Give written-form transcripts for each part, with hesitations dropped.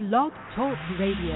Blog Talk Radio.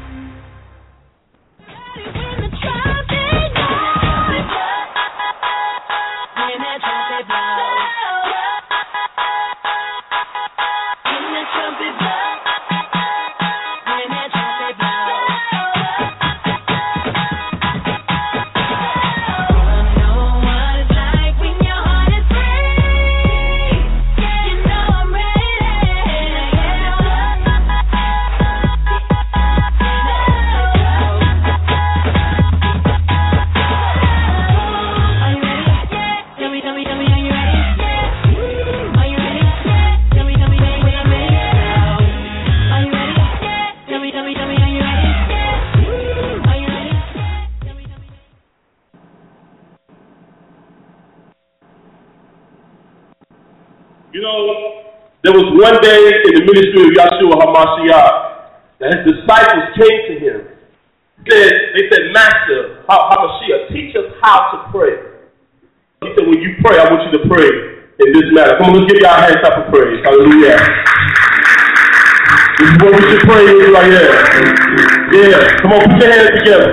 There was one day in the ministry of Yahshua HaMashiach that his disciples came to him. They said, Master, HaMashiach, teach us how to pray. He said, when you pray, I want you to pray in this manner. Come on, let's give y'all hands up for praise. Hallelujah. This is what we should pray in right here. Yeah. Come on, put your hands together.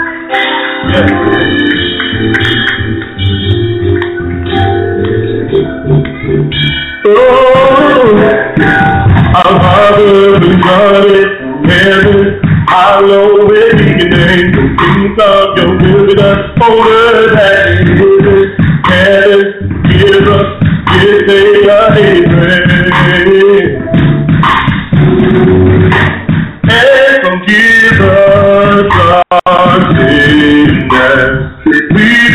Oh, our Father who art in heaven, hallowed be your name. The kings of your will with us, over that in heaven, give us this day our daily bread, and forgive us our sins as we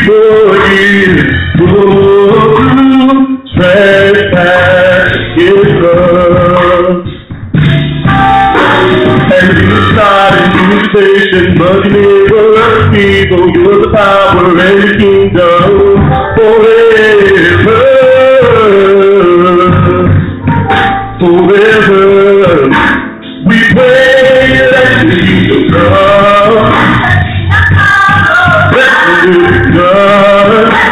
forgive trespass against us. And lead us not into temptation, but deliver us evil. Yours the power and the kingdom forever. Forever. We pray that Jesus come. Let the will be done.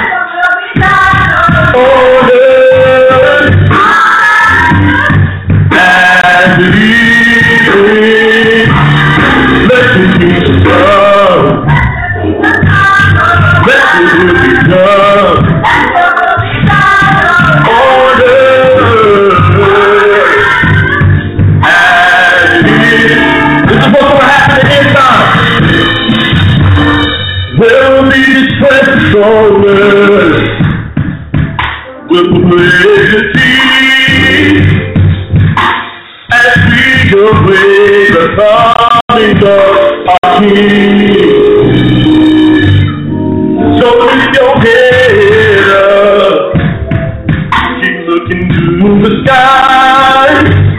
With humility, as we await the coming of our King. So lift your head up, keep looking to the sky.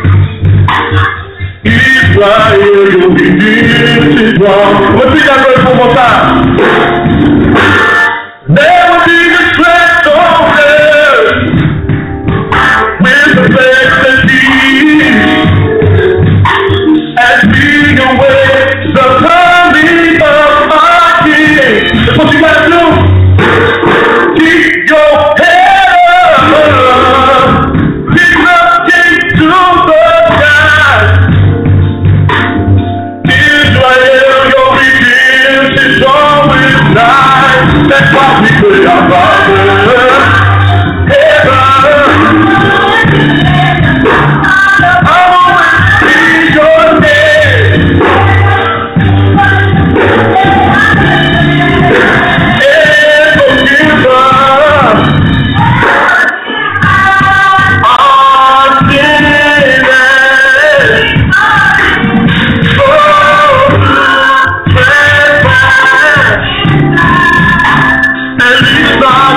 Israel, your redemption is wrong. Let's sing that verse one more time. There will be the strength on earth with the best and peace as we await the coming of our King. That's what you gotta do. Keep your head up, keep looking to the sky. Israel, your redemption is always nigh. That's why we pray our Father, heaven, hallowed be your name, and forgive us our sins. Oh, trespass. And lead us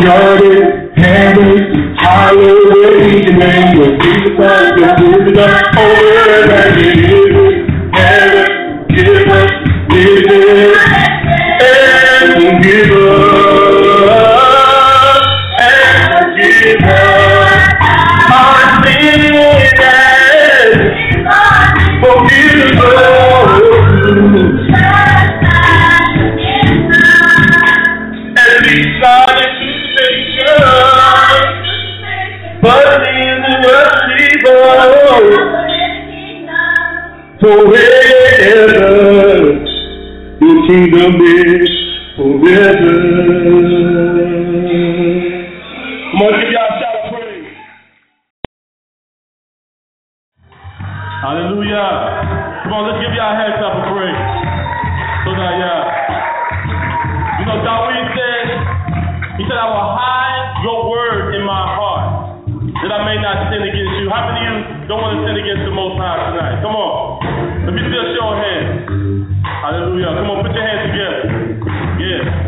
garden, heaven, hallowed your name, your Jesus Christ, your Jesus Christ, over and heaven, give us, and give us our sins, forgive us, and be silent. But in the worship forever, your kingdom is forever. Come on, give y'all a shout of praise. Hallelujah. Come on, let's give y'all a hand clap of praise. So that, you know, Dawid said, he said, I will hide your word in my heart, that I may not sin against you. How many of you don't want to sin against the Most High tonight? Come on. Let me see a show of hands. Hallelujah. Come on, put your hands together. Yeah.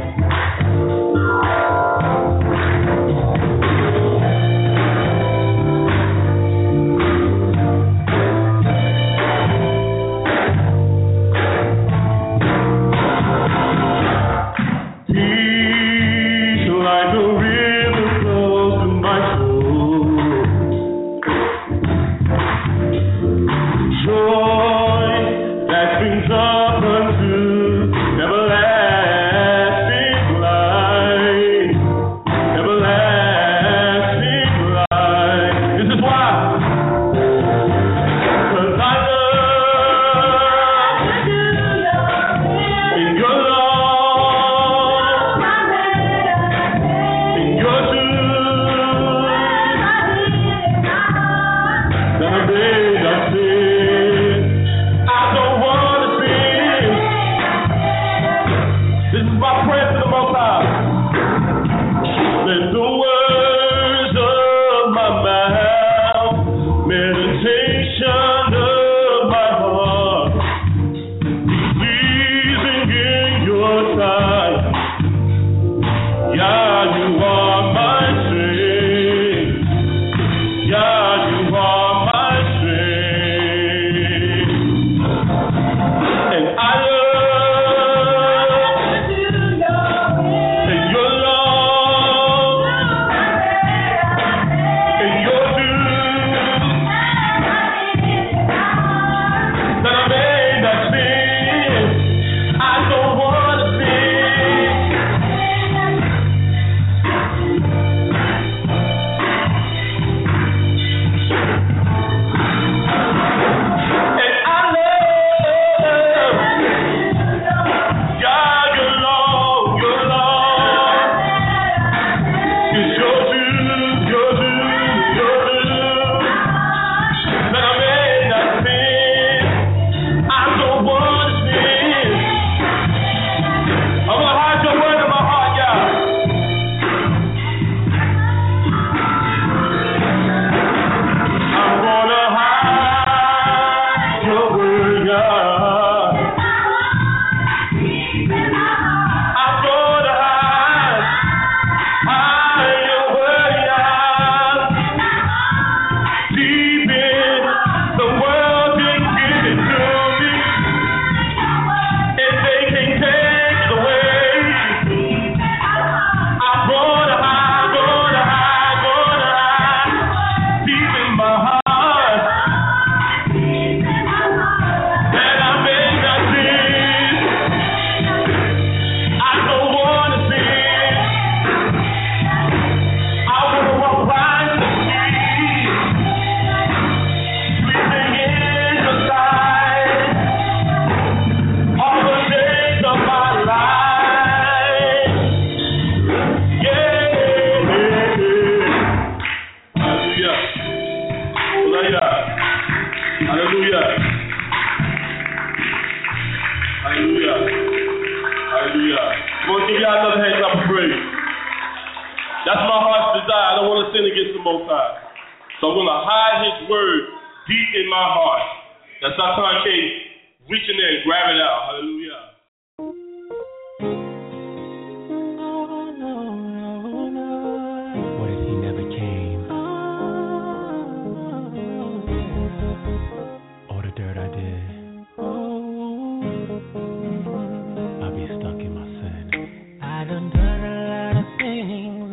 That's my heart's desire. I don't want to sin against the Most High. So I'm going to hide His word deep in my heart. That's how I can reach in there and grab it out. Hallelujah.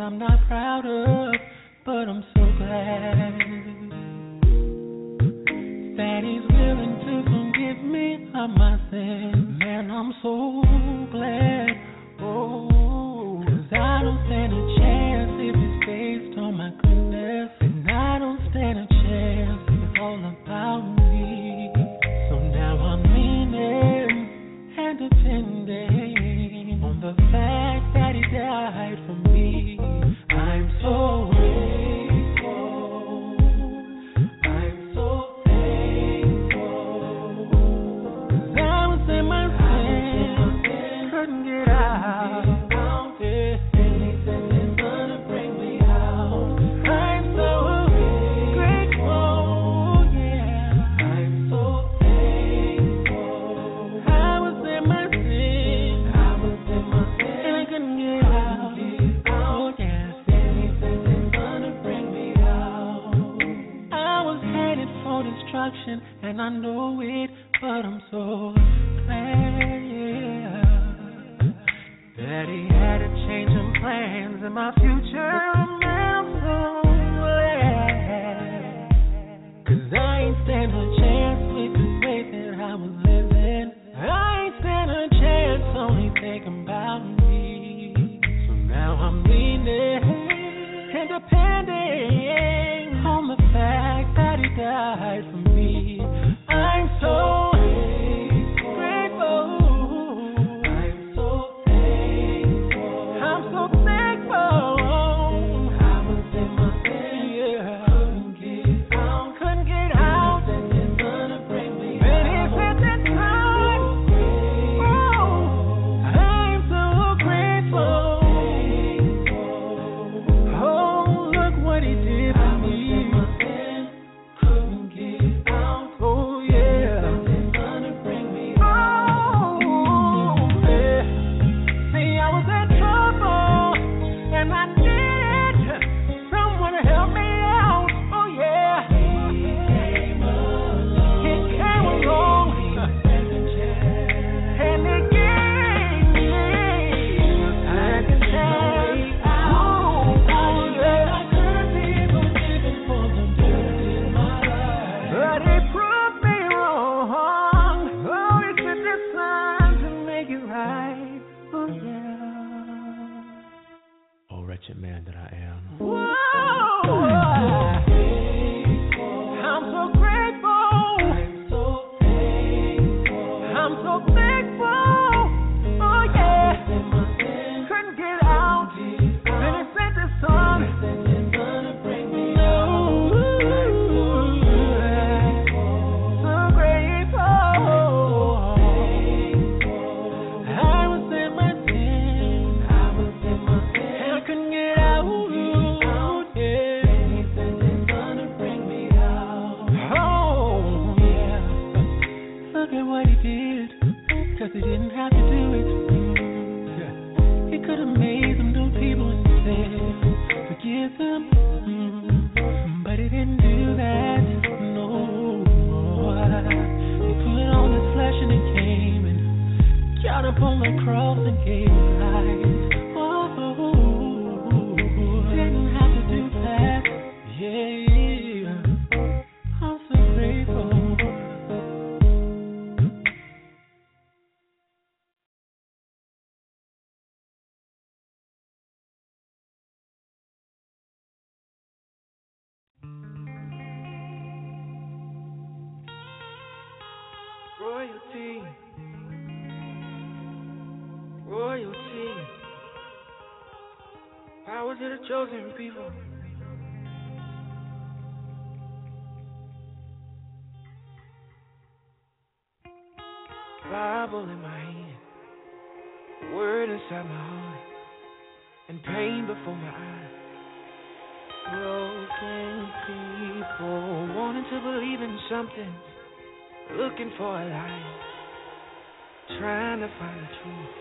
I'm not proud of, but I'm so glad that he's willing to forgive me of my sin. Man, I'm so glad. Oh, 'cause I don't stand a chance if it's based on my goodness, and I don't stand a chance if it's all about me. So now I'm leaning and depending on the fact that he died for me. I'm so grateful. I'm so thankful. 'Cause I was in my sin, couldn't get out. Yeah. And he said he's gonna bring me out. I'm so grateful. Yeah. I'm so thankful. I was in my sin. And I couldn't get out. Oh yeah. And he said he's gonna bring me out. I was headed for destruction, and I know it, but I'm so glad, yeah, that he had to change some plans in my future. Man, I'm so glad, 'cause I ain't stand a chance with the way that I was living. I ain't stand a chance only thinking about me. So now I'm leaning and depending on the fact that he died for me. I'm so grateful. I'm so thankful. I'm so thankful. I was in my sin, yeah. Couldn't get out. He said he's gonna bring me out. And he said that time. Oh, I'm so grateful. Oh, look what he did for me. Couldn't get out. Oh yeah. He's gonna bring me out. Oh yeah. See, I was in trouble and I needed someone to help me out. Oh yeah. He came along and he gave me a second chance. Oh yeah. I could be forgiven for the dirt in my life, but he proved me wrong. Oh, he took this time to make it right. Oh yeah. Oh, wretched man that I am. Whoa. I'm so grateful. I'm so thankful. Oh yeah. Couldn't get out. Then he sent his son. So grateful. I was in my sin. And I couldn't get out. Yeah. Oh yeah. Look at what he did, 'cause he didn't have to do it. He could have made them new people instead, forgive them, but he didn't do that. No, he put on his flesh and he came and got up on the cross and gave his life. Oh, didn't have to do that. Yeah, I'm so grateful. Royalty, royalty, power to the chosen people. Bible in my hand, word inside my heart, and pain before my eyes. Broken people wanting to believe in something, looking for a light, trying to find the truth.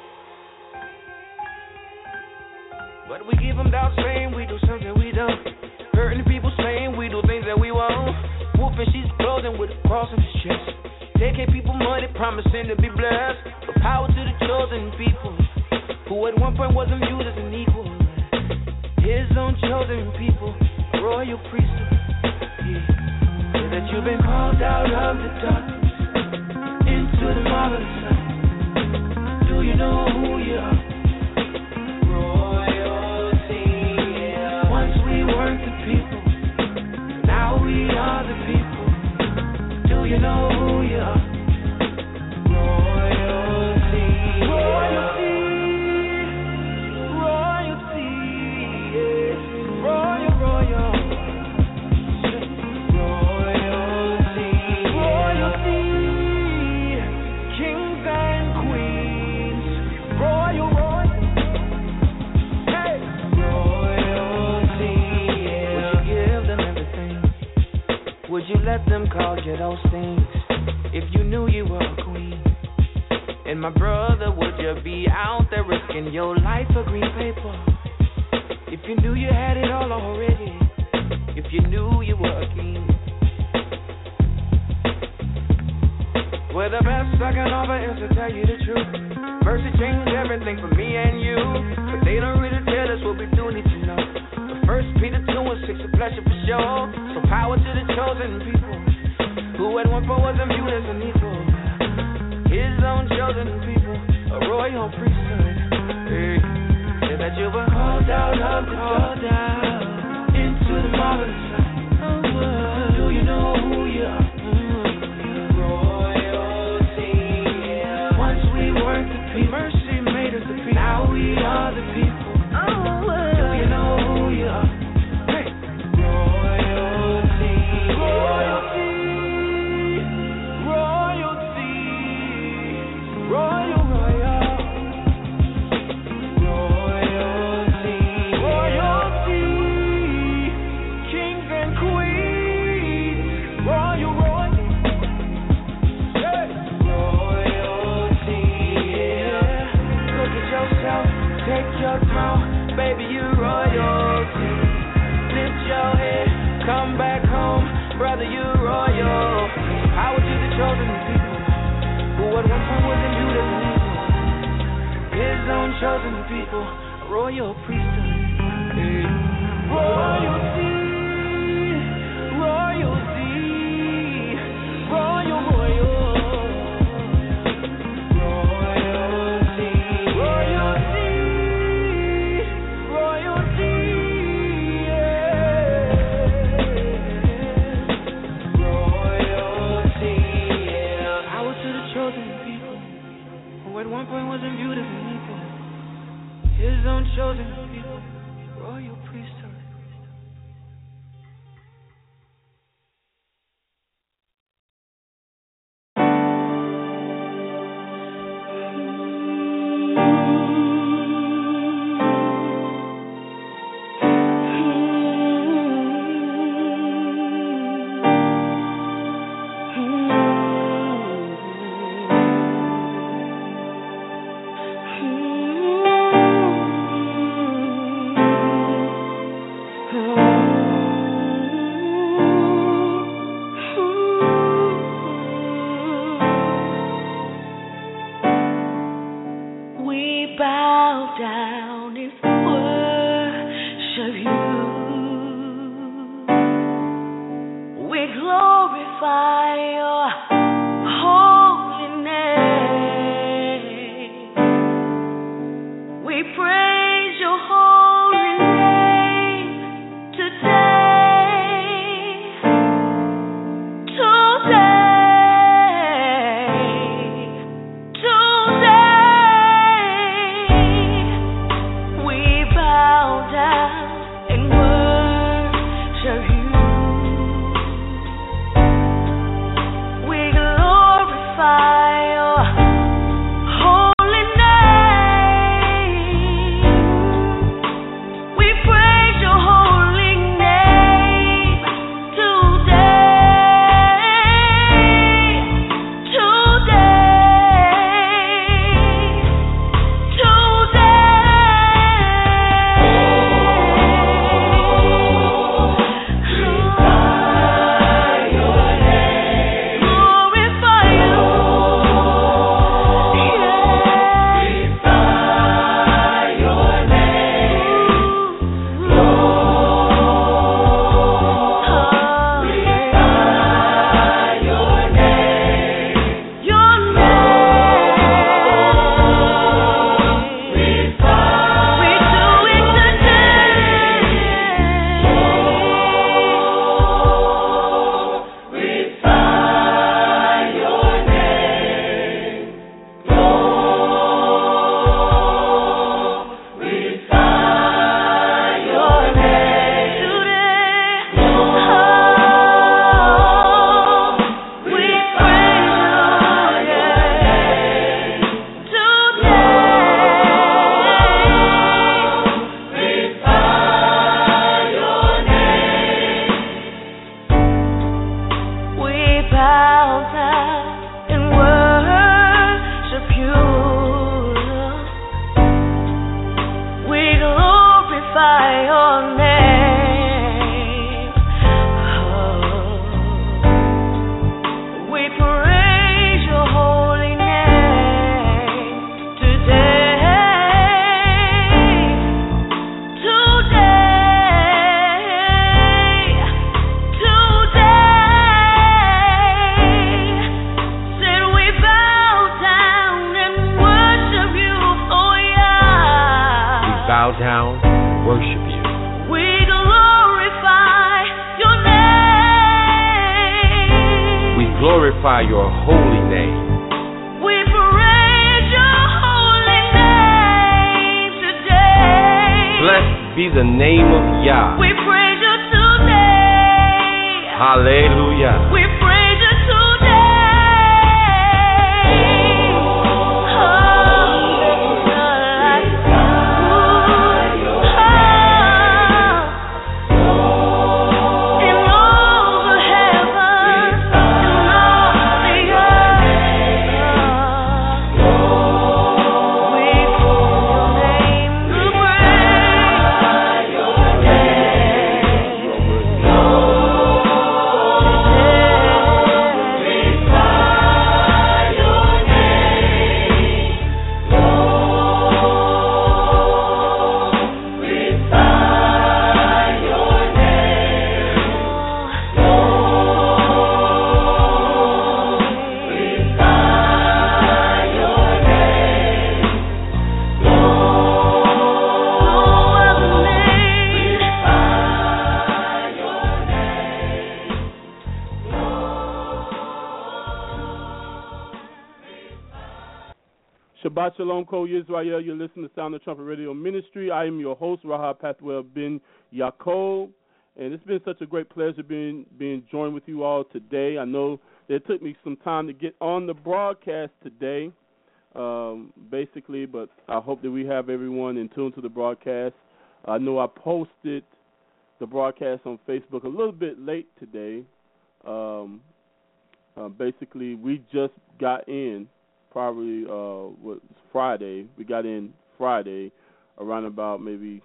But we give them doubt, saying we do something we don't. Hurting people, saying we do things that we won't. Wolfing she's clothing with a cross on his chest. Taking people money, promising to be blessed. But power to the chosen people, who at one point wasn't viewed as an equal. own chosen people, a royal priesthood. Yeah. Say that you've been called out of the darkness into the marvelous light. Do you know who you are? Royalty. Yeah. Once we weren't the people, now we are the people. Do you know who you are? Royalty. Royalty. Royalty. Yeah. Royal, royal. Royalty. Royalty. Kings and queens. Royal, royal. Hey. Royalty. Yeah. Would you give them everything? Would you let them call you those things? If you knew you were a queen. And my brother, would you be out there risking your life for green paper? If you knew you had it all already. If you knew you were a king. Well, the best I can offer is to tell you the truth. Mercy changed everything for me and you. But they don't really tell us what we do need to know. But 1 Peter 2 and 6 a pleasure for sure. So power to the chosen people, who at one point wasn't viewed as an equal. His own chosen people, a royal priesthood. Hey. Say that you were called out of the dark into the marvelous light. Do you know who you are? Royalty. Yeah. Once we weren't the people, mercy made us the people. Now we are the people. Do you know who you are? Hey. Royalty. Royalty. Royal, royal, royalty, royalty, kings and queens, royal, royal, yeah. Royalty, yeah. Look at yourself, take your throne, baby, you royalty. Lift your head, come back home, brother, you royal. Power to the chosen people, who at one point wasn't viewed as an equal. His own chosen people, a royal priesthood. Hey. Royalty, royalty, royal, royal. Royalty, royalty, royalty, yeah. Royalty, yeah. Power to the chosen people, who at one point wasn't viewed as an equal. His own chosen people, royal priesthood. We bow down and worship you. We glorify your holy name. We praise your holy name today. We bow down and worship you. name. Oh, we praise your holy name today. Said we bow down and worship you, oh yeah. We bow down, worship you. We glorify your name. We glorify your holy name. We praise your holy name today. Blessed be the name of Yah. We praise you today. Hallelujah. We praise you today. In all the heavens, in all the earth, we call your name to praise your Shabbat Shalom, Kol Yisrael. You're listening to Sound of Trumpet Radio Ministry. I am your host, Rahab Pathwell Ben Yaakov, and it's been such a great pleasure being joined with you all today. I know that it took me some time to get on the broadcast today, basically, but I hope that we have everyone in tune to the broadcast. I know I posted the broadcast on Facebook a little bit late today. Basically, we just got in. Probably Friday. We got in Friday around about maybe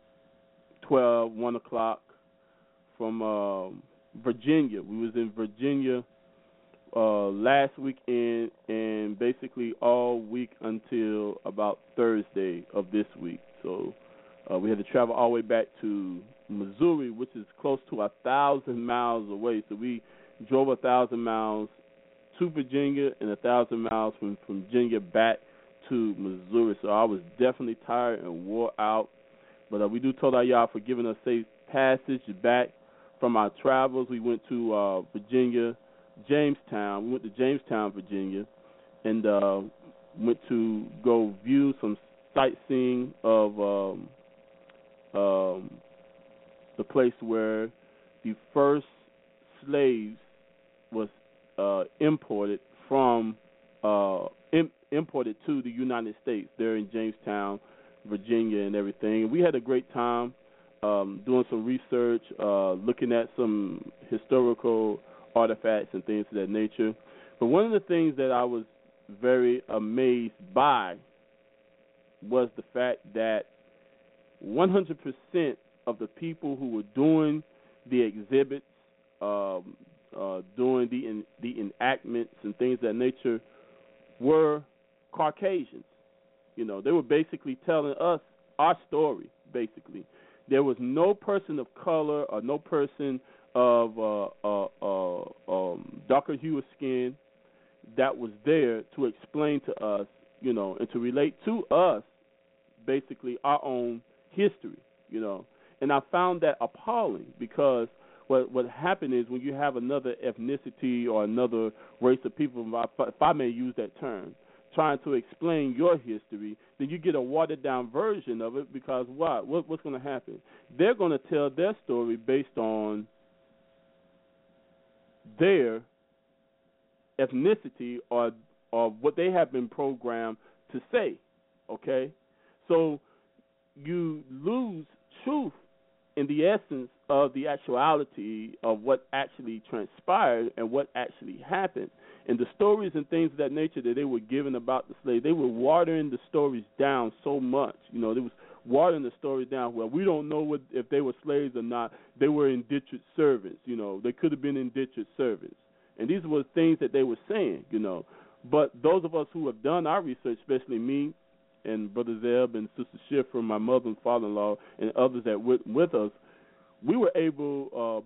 1 o'clock from Virginia. We was in Virginia last weekend and basically all week until about Thursday of this week. So we had to travel all the way back to Missouri, which is close to 1,000 miles away. So we drove 1,000 miles to Virginia and 1,000 miles from Virginia back to Missouri. So I was definitely tired and wore out. But we do told our y'all for giving us safe passage back from our travels. We went to Virginia, Jamestown. We went to Jamestown, Virginia, and went to go view some sightseeing of the place where the first slaves was imported to the United States there in Jamestown, Virginia, and everything. We had a great time doing some research, looking at some historical artifacts and things of that nature. But one of the things that I was very amazed by was the fact that 100% of the people who were doing the exhibits, doing the enactments and things of that nature were Caucasians. You know, they were basically telling us our story, basically. There was no person of color or no person of darker hue of skin that was there to explain to us, you know, and to relate to us, basically, our own history, you know. And I found that appalling because what happened is when you have another ethnicity or another race of people, if I may use that term, trying to explain your history, then you get a watered-down version of it because what's going to happen? They're going to tell their story based on their ethnicity or what they have been programmed to say, okay? So you lose truth in the essence of the actuality of what actually transpired and what actually happened. And the stories and things of that nature that they were given about the slaves, they were watering the stories down so much. You know, they was watering the story down. Well, we don't know if they were slaves or not. They were indentured servants. They could have been indentured servants. And these were things that they were saying, But those of us who have done our research, especially me and Brother Zeb and Sister Schiffer, my mother and father-in-law, and others that were with us, we were able,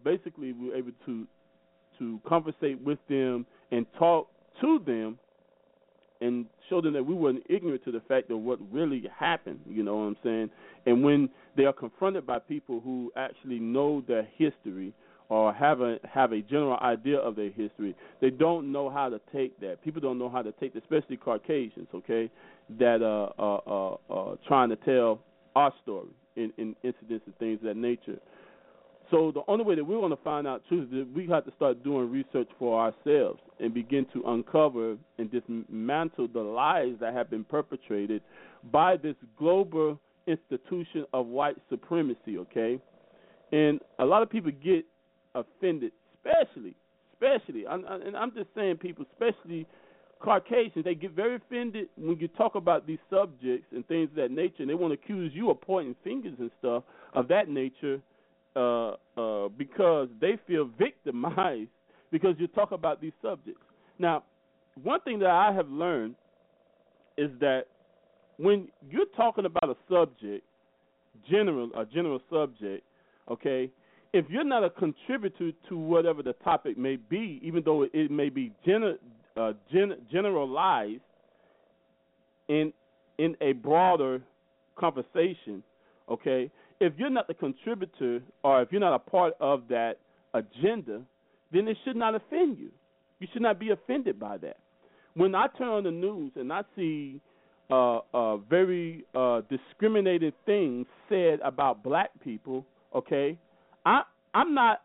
to conversate with them and talk to them and show them that we weren't ignorant to the fact of what really happened, you know what I'm saying? And when they are confronted by people who actually know their history or have a general idea of their history, they don't know how to take that. People don't know how to take that, especially Caucasians, okay, that are trying to tell our story in incidents and things of that nature. So the only way that we're going to find out truth is that we have to start doing research for ourselves and begin to uncover and dismantle the lies that have been perpetrated by this global institution of white supremacy, okay? And a lot of people get offended, especially, and I'm just saying people, especially Caucasians, they get very offended when you talk about these subjects and things of that nature, and they want to accuse you of pointing fingers and stuff of that nature, because they feel victimized because you talk about these subjects. Now, one thing that I have learned is that when you're talking about a subject, a general subject, okay, if you're not a contributor to whatever the topic may be, even though it may be generalized in a broader conversation, okay, if you're not the contributor or if you're not a part of that agenda, then it should not offend you. You should not be offended by that. When I turn on the news and I see very discriminating things said about black people, okay, I'm not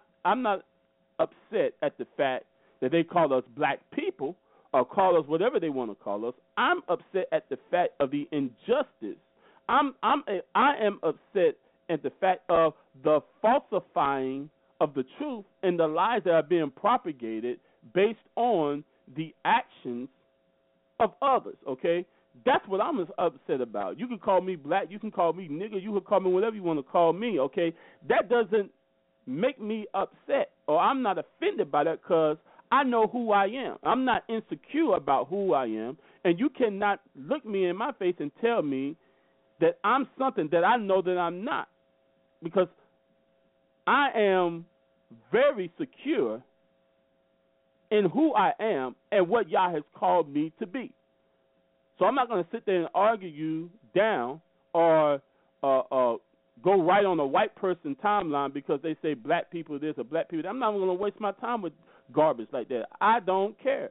upset at the fact that they call us black people or call us whatever they want to call us. I'm upset at the fact of the injustice. I am upset at the fact of the falsifying of the truth and the lies that are being propagated based on the actions of others, okay? That's what I'm upset about. You can call me black, you can call me nigger, you can call me whatever you want to call me, okay? That doesn't make me upset, or I'm not offended by that because I know who I am. I'm not insecure about who I am, and you cannot look me in my face and tell me that I'm something that I know that I'm not, because I am very secure in who I am and what Yah has called me to be. So I'm not going to sit there and argue you down or go right on a white person timeline because they say black people this or black people that. I'm not going to waste my time with garbage like that. I don't care.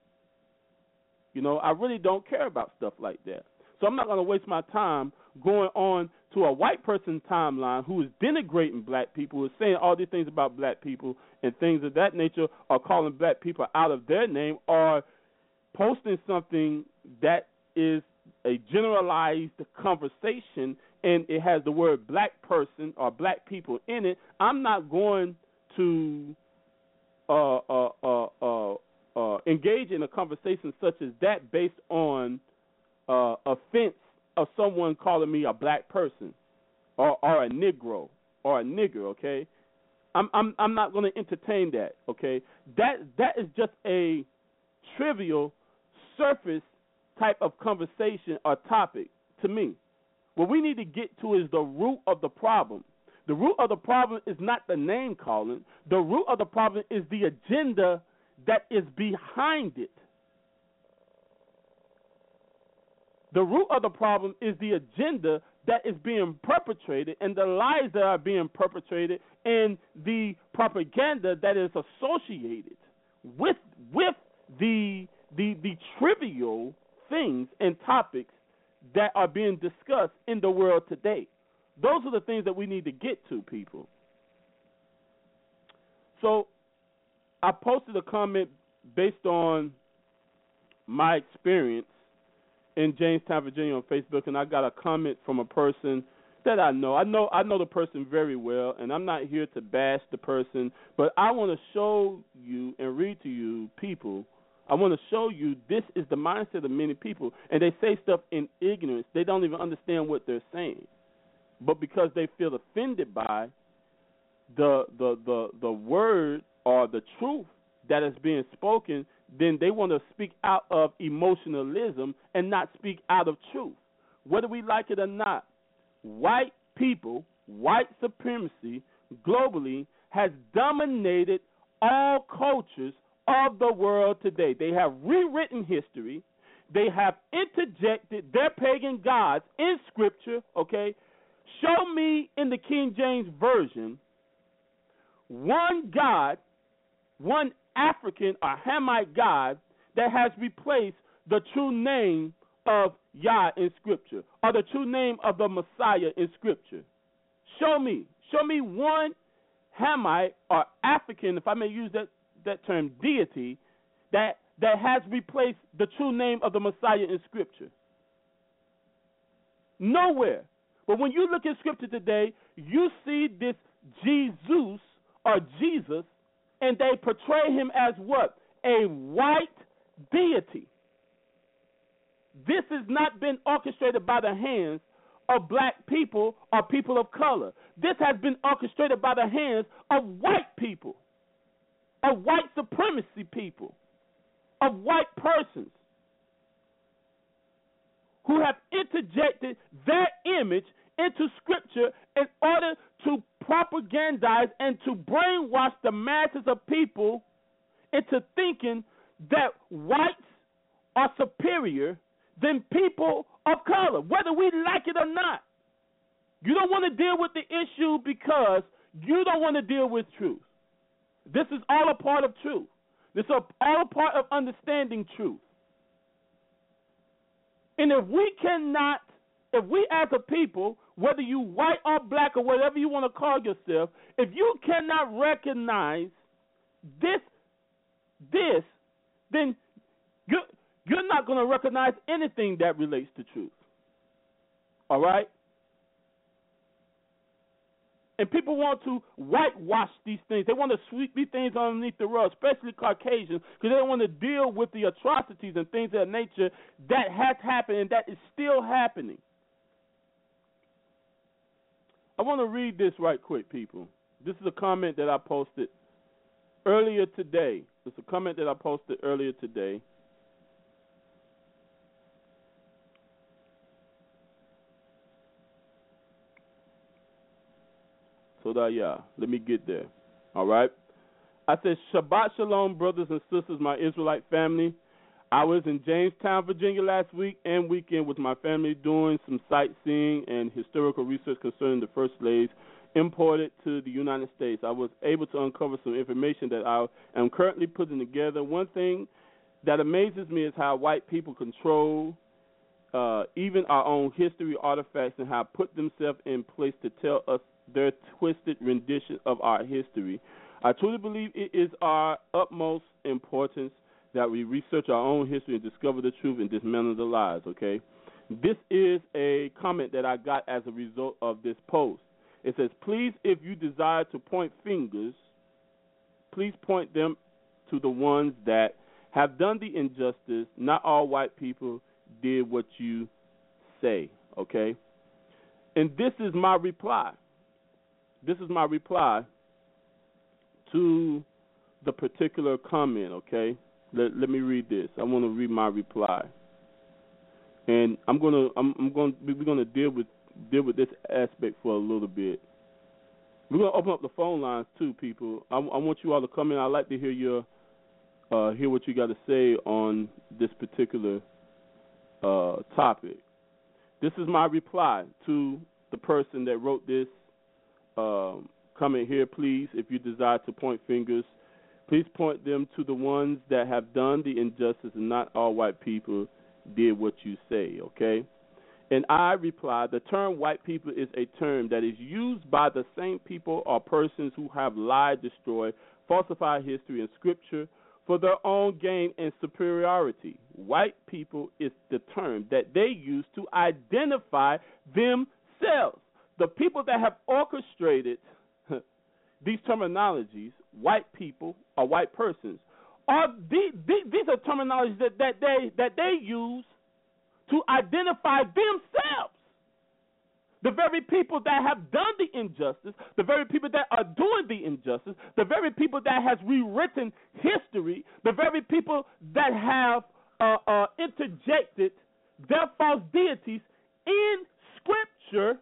I really don't care about stuff like that. So I'm not going to waste my time going on to a white person's timeline who is denigrating black people, who is saying all these things about black people and things of that nature, or calling black people out of their name, or posting something that is a generalized conversation and it has the word black person or black people in it. I'm not going to engage in a conversation such as that based on offense of someone calling me a black person or a Negro or a nigger, okay? I'm not going to entertain that, okay? That is just a trivial surface type of conversation or topic to me. What we need to get to is the root of the problem. The root of the problem is not the name calling. The root of the problem is the agenda that is behind it. The root of the problem is the agenda that is being perpetrated and the lies that are being perpetrated and the propaganda that is associated with the trivial things and topics that are being discussed in the world today. Those are the things that we need to get to, people. So I posted a comment based on my experience in Jamestown, Virginia on Facebook, and I got a comment from a person that I know. I know the person very well, and I'm not here to bash the person, but I want to show you and read to you, people, I want to show you this is the mindset of many people, and they say stuff in ignorance. They don't even understand what they're saying, but because they feel offended by the word or the truth that is being spoken, then they want to speak out of emotionalism and not speak out of truth. Whether we like it or not, white people, white supremacy globally has dominated all cultures of the world today. They have rewritten history. They have interjected their pagan gods in Scripture, okay? Show me in the King James Version one God, one African or Hamite God that has replaced the true name of Yah in Scripture or the true name of the Messiah in Scripture. Show me one Hamite or African, if I may use that term, deity that has replaced the true name of the Messiah in Scripture. Nowhere. But when you look at Scripture today, you see this Jesus or Jesus, and they portray him as what? A white deity. This has not been orchestrated by the hands of black people or people of color. This has been orchestrated by the hands of white people, of white supremacy people, of white persons who have interjected their image into Scripture in order to propagandize and to brainwash the masses of people into thinking that whites are superior than people of color, whether we like it or not. You don't want to deal with the issue because you don't want to deal with truth. This is all a part of truth. This is all a part of understanding truth. And if we as a people, whether you white or black or whatever you want to call yourself, if you cannot recognize this, then you're not going to recognize anything that relates to truth. All right? And people want to whitewash these things. They want to sweep these things underneath the rug, especially Caucasians, because they don't want to deal with the atrocities and things of that nature that has happened and that is still happening. I want to read this right quick, people. This is a comment that I posted earlier today. It's a comment that I posted earlier today. Let me get there. All right. I said, Shabbat Shalom, brothers and sisters, my Israelite family. I was in Jamestown, Virginia last week and weekend with my family doing some sightseeing and historical research concerning the first slaves imported to the United States. I was able to uncover some information that I am currently putting together. One thing that amazes me is how white people control even our own history artifacts and have put themselves in place to tell us their twisted rendition of our history. I truly believe it is our utmost importance that we research our own history and discover the truth and dismantle the lies, okay? This is a comment that I got as a result of this post. It says, please, if you desire to point fingers, please point them to the ones that have done the injustice. Not all white people did what you say, okay? And this is my reply. This is my reply to the particular comment, okay? Let me read this. I want to read my reply. And we're gonna deal with this aspect for a little bit. We're gonna open up the phone lines too, people. I want you all to come in. I'd like to hear hear what you got to say on this particular topic. This is my reply to the person that wrote this comment here. Please, if you desire to point fingers, please point them to the ones that have done the injustice, and not all white people did what you say, okay? And I reply, the term white people is a term that is used by the same people or persons who have lied, destroyed, falsified history and scripture for their own gain and superiority. White people is the term that they use to identify themselves. The people that have orchestrated these terminologies, white people or white persons, these are terminologies that they use to identify themselves. The very people that have done the injustice, the very people that are doing the injustice, the very people that has rewritten history, the very people that have interjected their false deities in Scripture.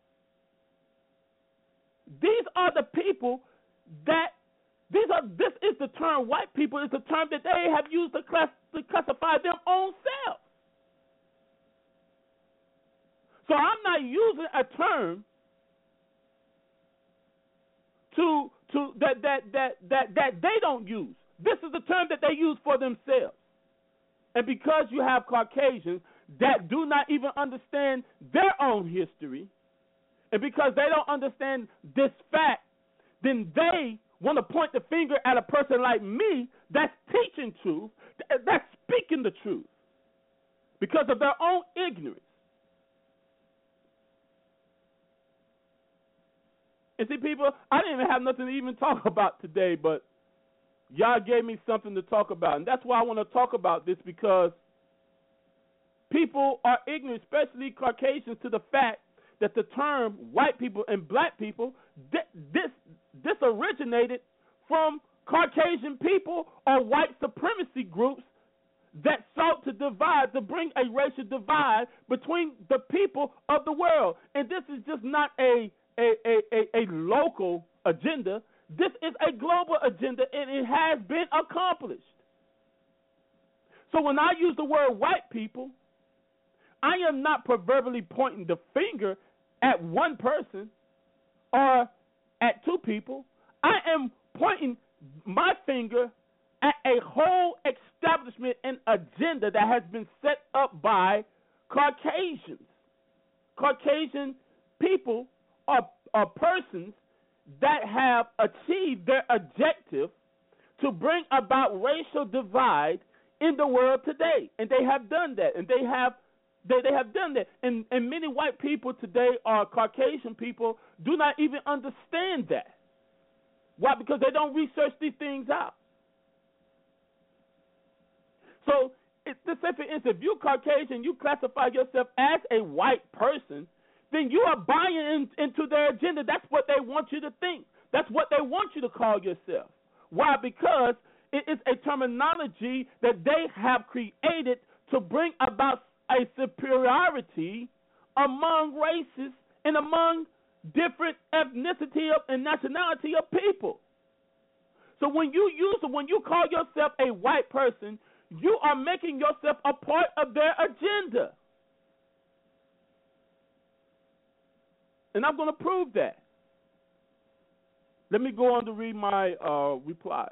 These are the people that this is the term white people is the term that they have used to classify their own selves. So I'm not using a term that they don't use. This is the term that they use for themselves. And because you have Caucasians that do not even understand their own history, and because they don't understand this fact, then they want to point the finger at a person like me that's teaching truth, that's speaking the truth, because of their own ignorance. And see, people, I didn't even have nothing to even talk about today, but y'all gave me something to talk about. And that's why I want to talk about this, because people are ignorant, especially Caucasians, to the fact that the term white people and black people, this originated from Caucasian people or white supremacy groups that sought to divide, to bring a racial divide between the people of the world. And this is just not a local agenda. This is a global agenda, and it has been accomplished. So when I use the word white people, I am not proverbially pointing the finger at one person or at two people. I am pointing my finger at a whole establishment and agenda that has been set up by Caucasians. Caucasian people are persons that have achieved their objective to bring about racial divide in the world today. And they have done that. And they have done that. And many white people today, or Caucasian people, do not even understand that. Why? Because they don't research these things out. So, let's say, for instance, if you're Caucasian, you classify yourself as a white person, then you are buying into their agenda. That's what they want you to think. That's what they want you to call yourself. Why? Because it is a terminology that they have created to bring about a superiority among races and among different ethnicity and nationality of people. So when you call yourself a white person, you are making yourself a part of their agenda. And I'm going to prove that. Let me go on to read my reply.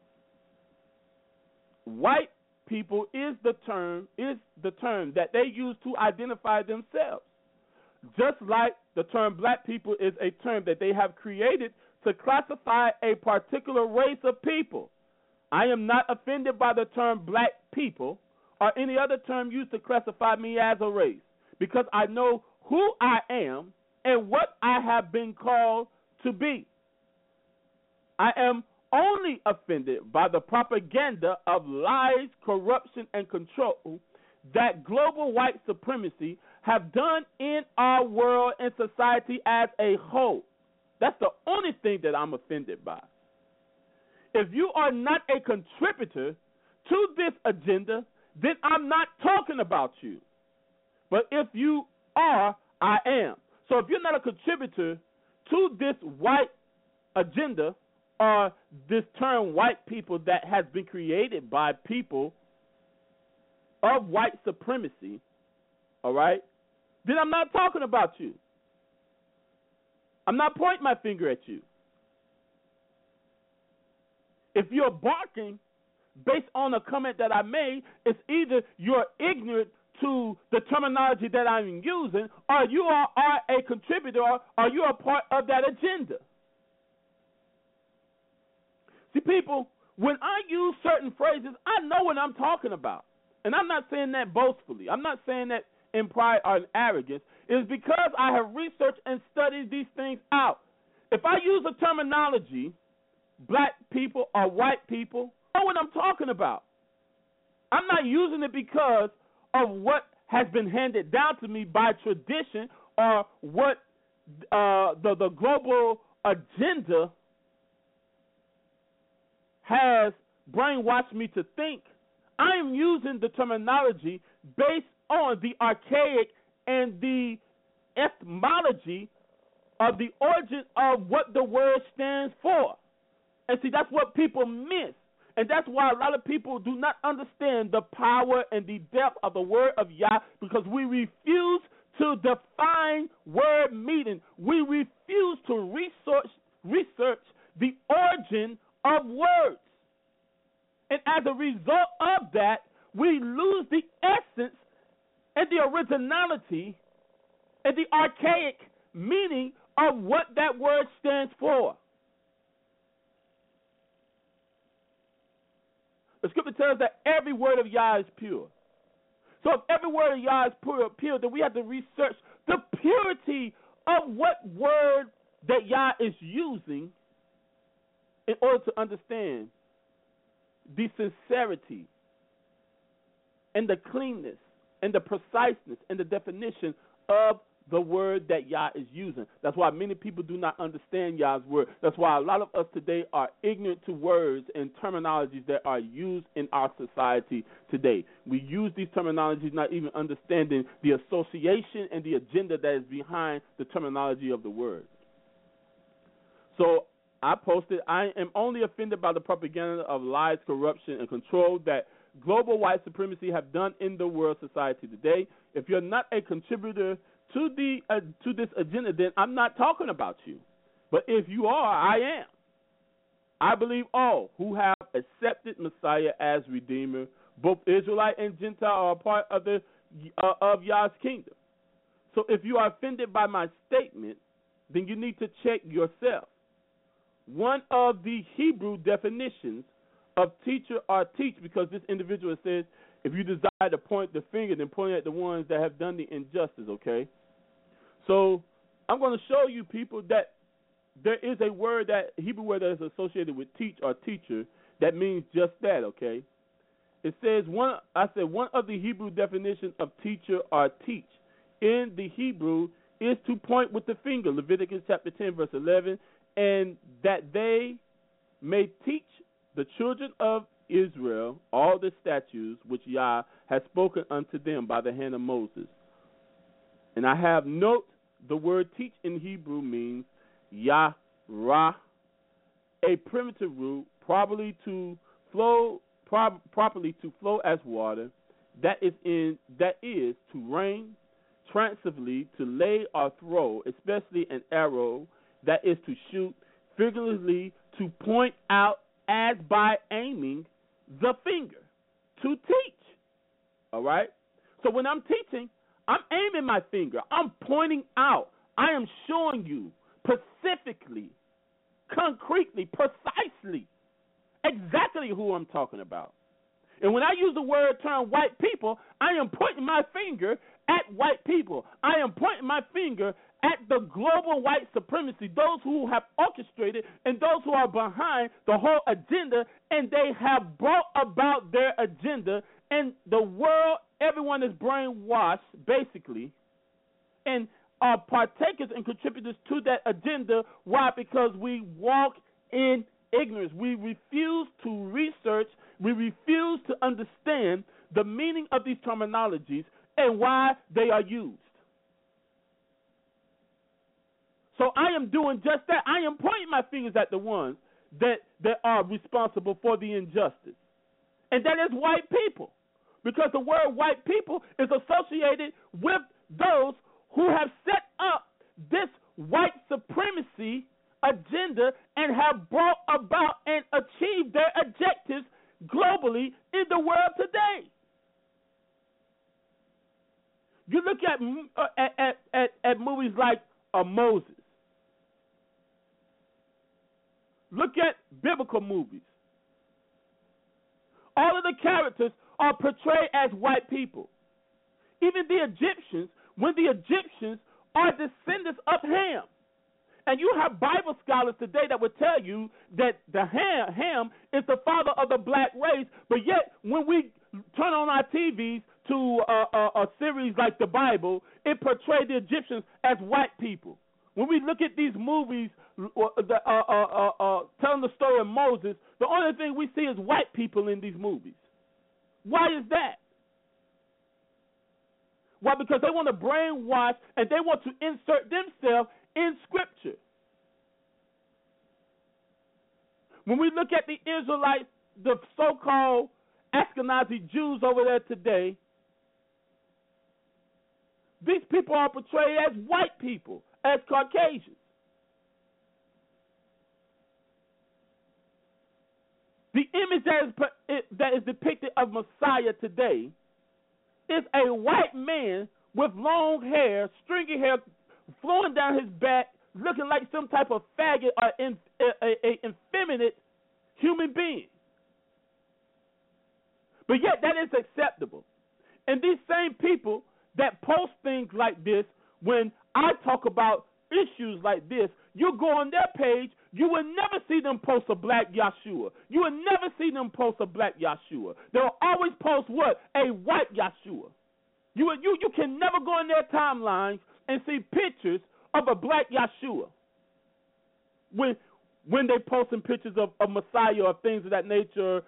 White people is the term that they use to identify themselves. Just like the term black people is a term that they have created to classify a particular race of people. I am not offended by the term black people or any other term used to classify me as a race, because I know who I am and what I have been called to be. I am only offended by the propaganda of lies, corruption, and control that global white supremacy have done in our world and society as a whole. That's the only thing that I'm offended by. If you are not a contributor to this agenda, then I'm not talking about you. But if you are, I am. So if you're not a contributor to this white agenda, or this term white people that has been created by people of white supremacy, all right, then I'm not talking about you. I'm not pointing my finger at you. If you're barking based on a comment that I made, it's either you're ignorant to the terminology that I'm using, or you are a contributor, or you are part of that agenda. See, people, when I use certain phrases, I know what I'm talking about. And I'm not saying that boastfully. I'm not saying that in pride or in arrogance. It's because I have researched and studied these things out. If I use a terminology, black people or white people, I know what I'm talking about. I'm not using it because of what has been handed down to me by tradition or what the global agenda has brainwashed me to think. I am using the terminology based on the archaic and the etymology of the origin of what the word stands for. And see, that's what people miss. And that's why a lot of people do not understand the power and the depth of the word of Yah, because we refuse to define word meaning. We refuse to research the origin of words. And as a result of that, we lose the essence and the originality and the archaic meaning of what that word stands for. The scripture tells us that every word of Yah is pure. So if every word of Yah is pure, then we have to research the purity of what word that Yah is using in order to understand the sincerity and the cleanness and the preciseness and the definition of the word that Yah is using. That's why many people do not understand Yah's word. That's why a lot of us today are ignorant to words and terminologies that are used in our society today. We use these terminologies not even understanding the association and the agenda that is behind the terminology of the word. So I posted, I am only offended by the propaganda of lies, corruption, and control that global white supremacy have done in the world society today. If you're not a contributor to this agenda, then I'm not talking about you. But if you are, I am. I believe all who have accepted Messiah as Redeemer, both Israelite and Gentile, are a part of of Yah's kingdom. So if you are offended by my statement, then you need to check yourself. One of the Hebrew definitions of teacher or teach, because this individual says, if you desire to point the finger, then point at the ones that have done the injustice, okay? So I'm going to show you people that there is a word, that Hebrew word that is associated with teach or teacher, that means just that, okay? It says, one of the Hebrew definitions of teacher or teach in the Hebrew is to point with the finger, Leviticus chapter 10, verse 11, and that they may teach the children of Israel all the statutes which Yah has spoken unto them by the hand of Moses. And I have note, the word teach in Hebrew means Yah-Ra, a primitive root, properly to flow as water, that is to rain, transitively to lay or throw, especially an arrow, that is to shoot, figuratively to point out as by aiming the finger, to teach. All right? So when I'm teaching, I'm aiming my finger. I'm pointing out. I am showing you specifically, concretely, precisely, exactly who I'm talking about. And when I use the term white people, I am pointing my finger at white people. I am pointing my finger at the global white supremacy, those who have orchestrated and those who are behind the whole agenda, and they have brought about their agenda, and the world, everyone is brainwashed, basically, and are partakers and contributors to that agenda. Why? Because we walk in ignorance. We refuse to research. We refuse to understand the meaning of these terminologies and why they are used. So I am doing just that. I am pointing my fingers at the ones that are responsible for the injustice. And that is white people. Because the word white people is associated with those who have set up this white supremacy agenda and have brought about and achieved their objectives globally in the world today. You look at movies like Moses. Look at biblical movies. All of the characters are portrayed as white people. Even the Egyptians, when the Egyptians are descendants of Ham. And you have Bible scholars today that would tell you that the Ham is the father of the black race, but yet when we turn on our TVs to a series like the Bible, it portrayed the Egyptians as white people. When we look at these movies telling the story of Moses, the only thing we see is white people in these movies. Why is that? Why? Because they want to brainwash and they want to insert themselves in Scripture. When we look at the Israelites, the so-called Ashkenazi Jews over there today, these people are portrayed as white people, as Caucasians. The image that is depicted of Messiah today is a white man with long hair, stringy hair, flowing down his back, looking like some type of faggot or an effeminate human being. But yet that is acceptable. And these same people that post things like this, when I talk about issues like this, you go on their page, you will never see them post a black Yahshua. You will never see them post a black Yahshua. They will always post what? A white Yahshua. You can never go in their timelines and see pictures of a black Yahshua. When they posting pictures of Messiah or things of that nature,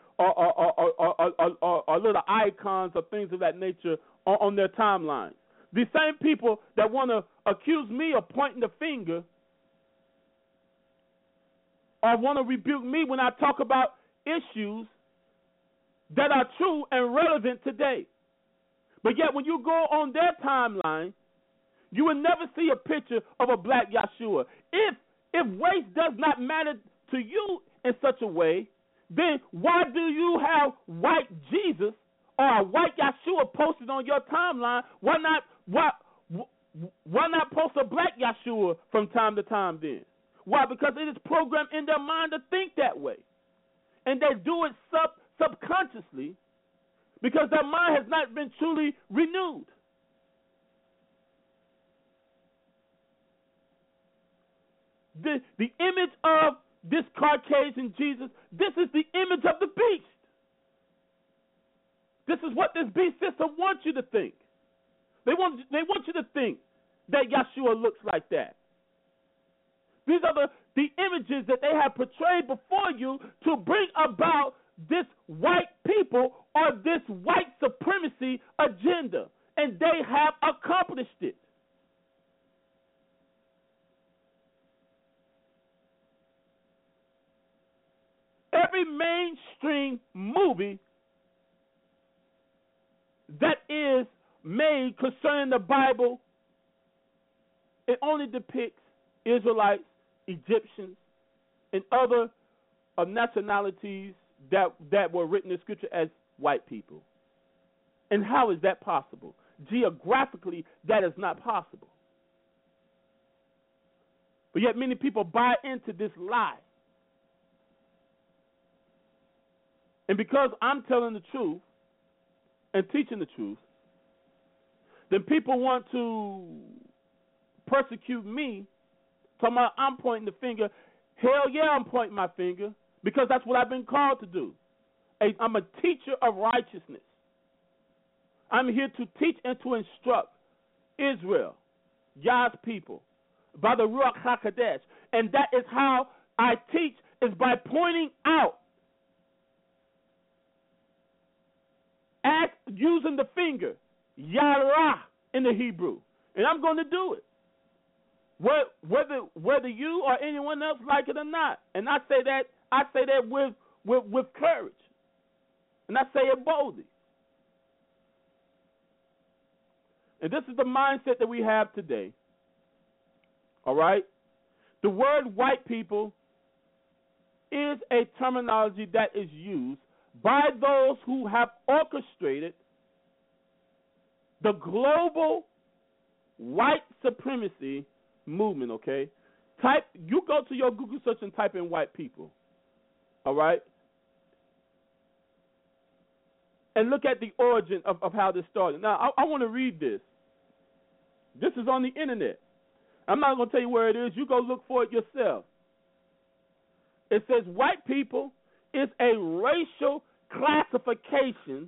or little icons or things of that nature on their timelines. The same people that want to accuse me of pointing the finger or want to rebuke me when I talk about issues that are true and relevant today. But yet when you go on their timeline, you will never see a picture of a black Yahshua. If race does not matter to you in such a way, then why do you have white Jesus or a white Yahshua posted on your timeline? Why not post a black Yahshua from time to time then? Why? Because it is programmed in their mind to think that way. And they do it subconsciously because their mind has not been truly renewed. The image of this Caucasian Jesus, this is the image of the beast. This is what this beast system wants you to think. They want you to think that Yahshua looks like that. These are the images that they have portrayed before you to bring about this white people or this white supremacy agenda, and they have accomplished it. Every mainstream movie that is made concerning the Bible, it only depicts Israelites, Egyptians, and other nationalities that were written in Scripture as white people. And how is that possible? Geographically, that is not possible. But yet many people buy into this lie. And because I'm telling the truth and teaching the truth, then people want to persecute me, talking about I'm pointing the finger. Hell yeah, I'm pointing my finger because that's what I've been called to do. I'm a teacher of righteousness. I'm here to teach and to instruct Israel, God's people, by the Ruach HaKodesh. And that is how I teach, is by pointing out, using the finger, Yara in the Hebrew. And I'm going to do it. Whether you or anyone else like it or not. And I say that with courage. And I say it boldly. And this is the mindset that we have today. All right? The word white people is a terminology that is used by those who have orchestrated the global white supremacy movement, okay? You go to your Google search and type in white people, all right? And look at the origin of how this started. Now, I want to read this. This is on the internet. I'm not going to tell you where it is. You go look for it yourself. It says white people is a racial classification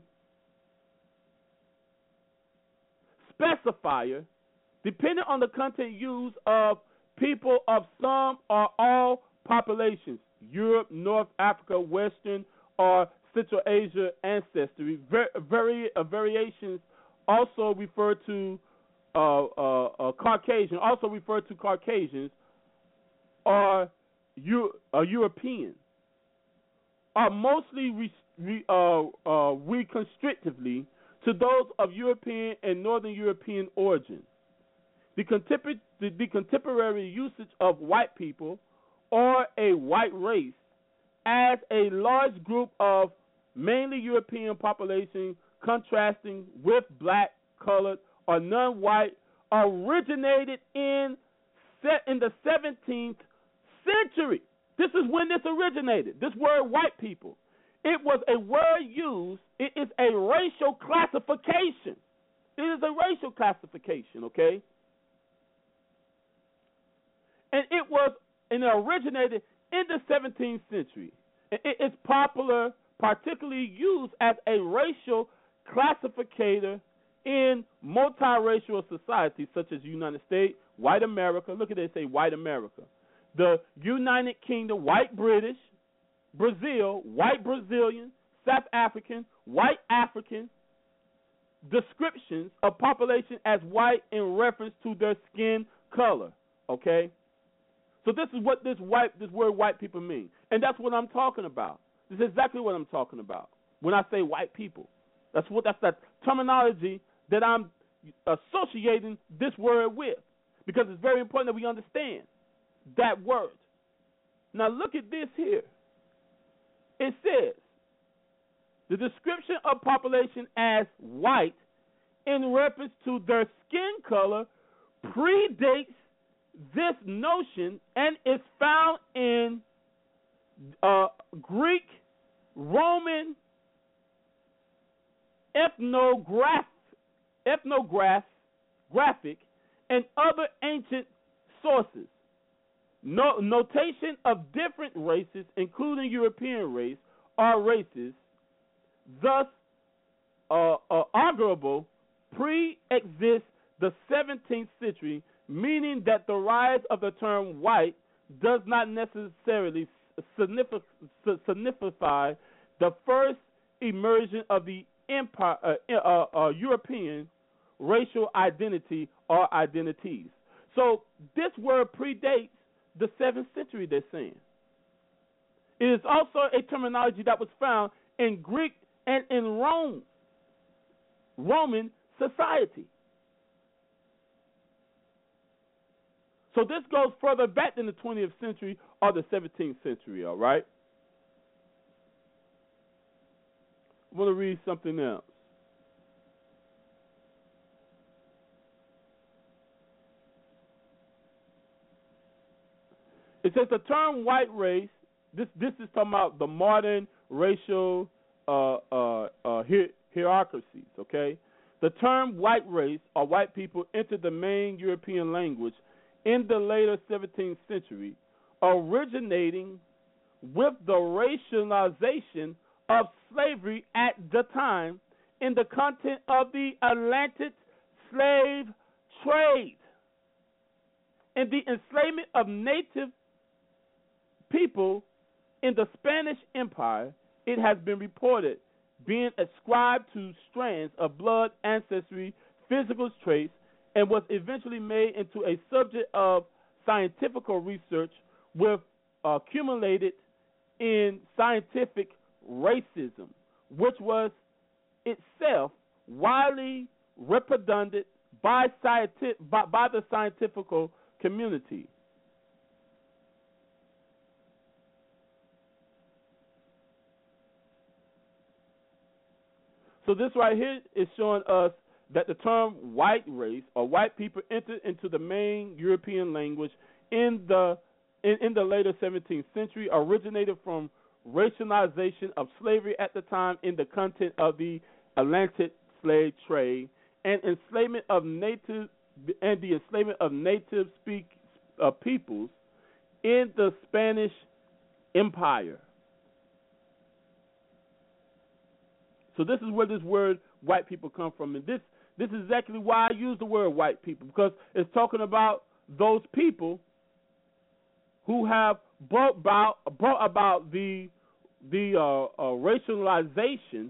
specifier depending on the content used of people of some or all populations, Europe, North Africa, Western, or Central Asia ancestry. Variations also refer to Caucasian, also refer to Caucasians, or European, are mostly reconstructively to those of European and Northern European origin. The contemporary usage of white people or a white race as a large group of mainly European population contrasting with black, colored, or non-white originated in the 17th century. This is when this originated, this word white people. It was a word used. It is a racial classification. It is a racial classification, okay? And it originated in the 17th century. It is particularly used as a racial classificator in multiracial societies such as United States, white America. Look at it, say white America. The United Kingdom, white British, Brazil, white Brazilian, South African, white African. Descriptions of population as white in reference to their skin color. Okay? So this is what this word white people mean. And that's what I'm talking about. This is exactly what I'm talking about when I say white people. That's the terminology that I'm associating this word with, because it's very important that we understand that word. Now look at this here. It says the description of population as white in reference to their skin color predates this notion and is found in Greek, Roman ethnographic, and other ancient sources. Notation of different races, including European race, or races, thus arguable, pre-exists the 17th century, meaning that the rise of the term white does not necessarily signify the first emergence of the European racial identity or identities. So this word predates the 7th century, they're saying. It is also a terminology that was found in Greek and in Roman society. So this goes further back than the 20th century or the 17th century, all right? I want to read something else. It says the term white race, this is talking about the modern racial hierarchies, okay? The term white race or white people entered the main European language in the later 17th century, originating with the racialization of slavery at the time in the content of the Atlantic slave trade and the enslavement of native people in the Spanish Empire. It has been reported being ascribed to strands of blood ancestry, physical traits, and was eventually made into a subject of scientific research with accumulated in scientific racism, which was itself widely reproduced by the scientific community. So this right here is showing us that the term white race or white people entered into the main European language in the later 17th century, originated from racialization of slavery at the time in the content of the Atlantic slave trade and enslavement of native peoples in the Spanish Empire. So this is where this word white people come from. And this is exactly why I use the word white people, because it's talking about those people who have brought about the racialization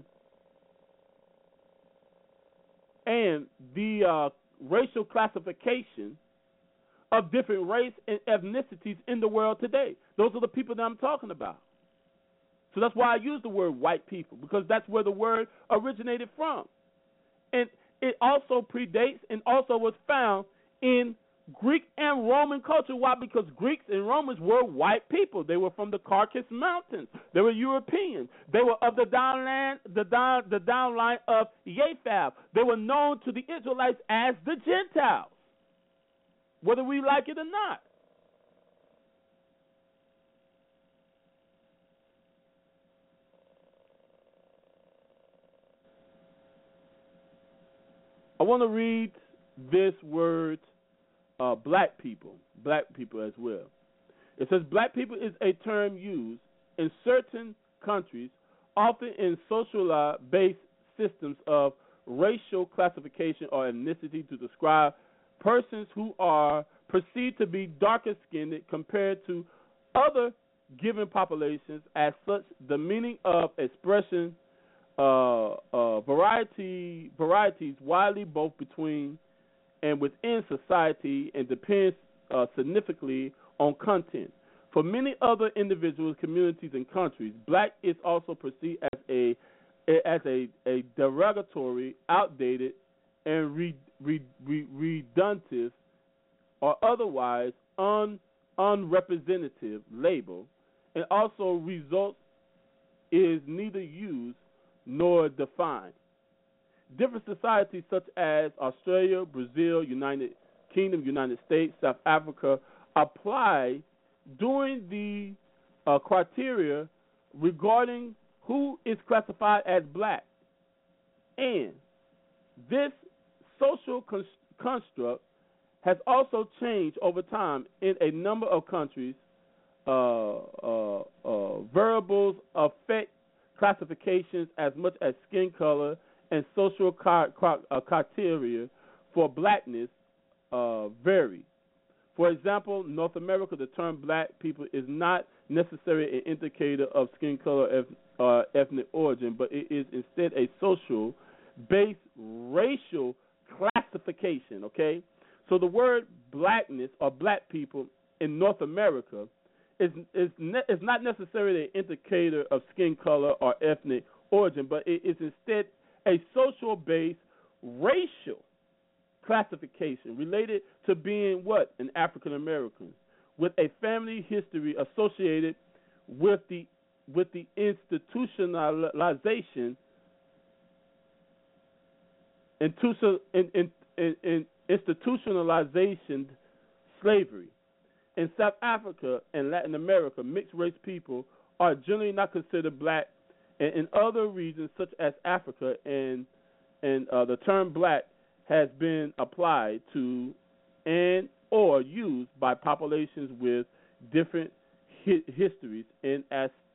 and the racial classification of different race and ethnicities in the world today. Those are the people that I'm talking about. So that's why I use the word white people, because that's where the word originated from. And it also predates and also was found in Greek and Roman culture. Why? Because Greeks and Romans were white people. They were from the Caucasus Mountains. They were Europeans. They were of the downline of Japheth. They were known to the Israelites as the Gentiles, whether we like it or not. I want to read this word, black people as well. It says black people is a term used in certain countries, often in social-based systems of racial classification or ethnicity, to describe persons who are perceived to be darker skinned compared to other given populations. As such, the meaning of expression varieties widely both between and within society, and depends significantly on content. For many other individuals, communities, and countries, black is also perceived as a derogatory, outdated, and redundant or otherwise unrepresentative label, and also results is neither used nor defined. Different societies such as Australia, Brazil, United Kingdom, United States, South Africa apply during the criteria regarding who is classified as black. And this social construct has also changed over time in a number of countries. Variables affect classifications as much as skin color and social criteria for blackness vary. For example, North America, the term black people is not necessarily an indicator of skin color or ethnic origin, but it is instead a social-based racial classification, okay? So the word blackness or black people in North America is not necessarily an indicator of skin color or ethnic origin, but it is instead a social-based racial classification related to being what? An African American with a family history associated with the institutionalization institutionalization slavery. In South Africa and Latin America, mixed race people are generally not considered black, and in other regions such as Africa, and the term black has been applied to and or used by populations with different histories and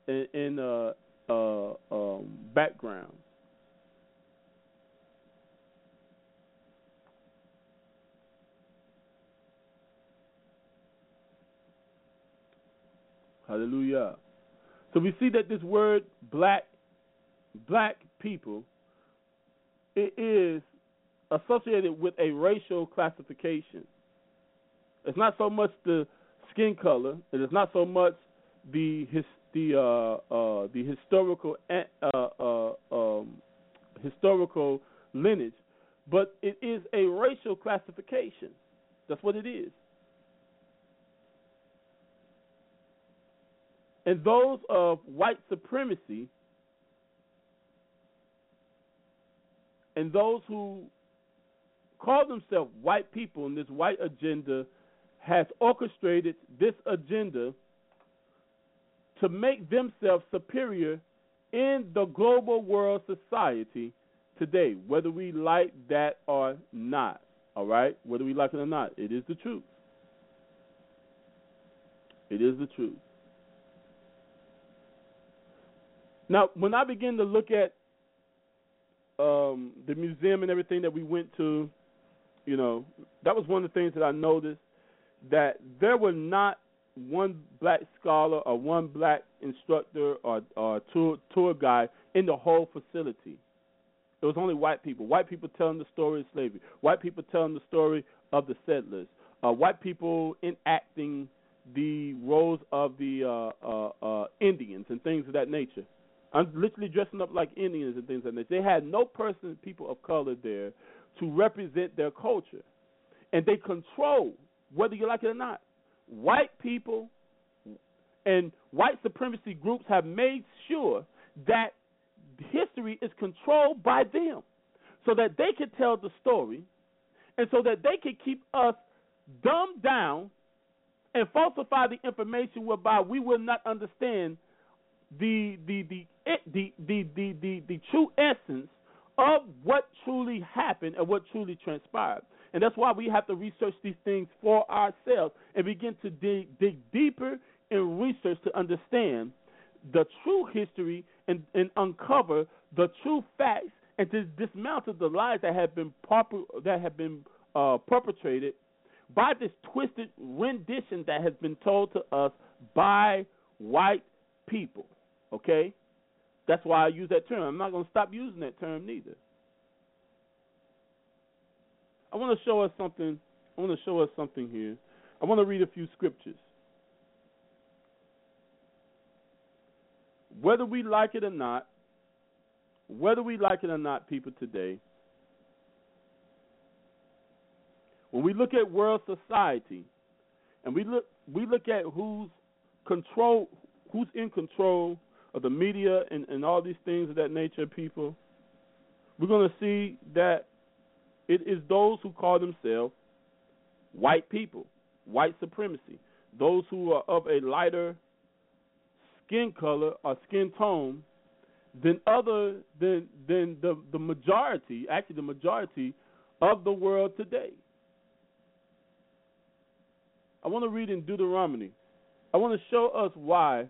backgrounds. Hallelujah. So we see that this word black people, it is associated with a racial classification. It's not so much the skin color. It is not so much the historical lineage, but it is a racial classification. That's what it is. And those of white supremacy and those who call themselves white people in this white agenda has orchestrated this agenda to make themselves superior in the global world society today, whether we like that or not. All right? Whether we like it or not, it is the truth. It is the truth. Now, when I begin to look at the museum and everything that we went to, you know, that was one of the things that I noticed, that there were not one black scholar or one black instructor or tour guide in the whole facility. It was only white people. White people telling the story of slavery. White people telling the story of the settlers. White people enacting the roles of the Indians and things of that nature. I'm literally dressing up like Indians and things like that. They had no people of color there to represent their culture. And they control, whether you like it or not. White people and white supremacy groups have made sure that history is controlled by them so that they can tell the story and so that they can keep us dumbed down and falsify the information whereby we will not understand the true essence of what truly happened and what truly transpired. And that's why we have to research these things for ourselves and begin to dig deeper in research to understand the true history and uncover the true facts and to dismantle the lies that have been perpetrated by this twisted rendition that has been told to us by white people. Okay? That's why I use that term. I'm not going to stop using that term neither. I want to show us something. Here. I want to read a few scriptures. Whether we like it or not, people today, when we look at world society and we look at who's in control of the media and all these things of that nature, people, we're going to see that it is those who call themselves white people, white supremacy, those who are of a lighter skin color or skin tone than the majority, actually the majority of the world today. I want to read in Deuteronomy. I want to show us why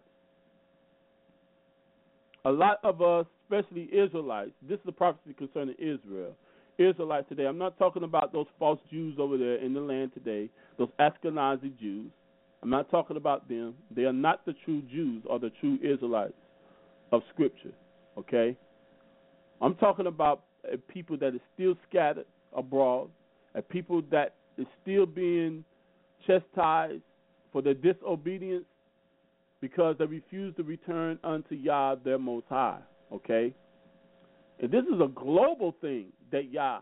a lot of us, especially Israelites, this is a prophecy concerning Israel, Israelites today. I'm not talking about those false Jews over there in the land today, those Ashkenazi Jews. I'm not talking about them. They are not the true Jews or the true Israelites of Scripture, okay? I'm talking about a people that is still scattered abroad, a people that is still being chastised for their disobedience because they refuse to return unto Yah, their Most High, okay? And this is a global thing that Yah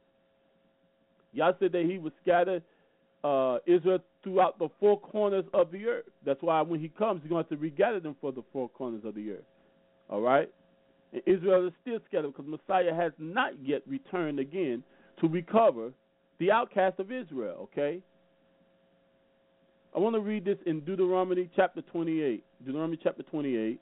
said that he would scatter Israel throughout the four corners of the earth. That's why when he comes, he's going to have to regather them for the four corners of the earth. All right? And Israel is still scattered because Messiah has not yet returned again to recover the outcast of Israel, okay? I want to read this in Deuteronomy chapter 28. Deuteronomy chapter 28.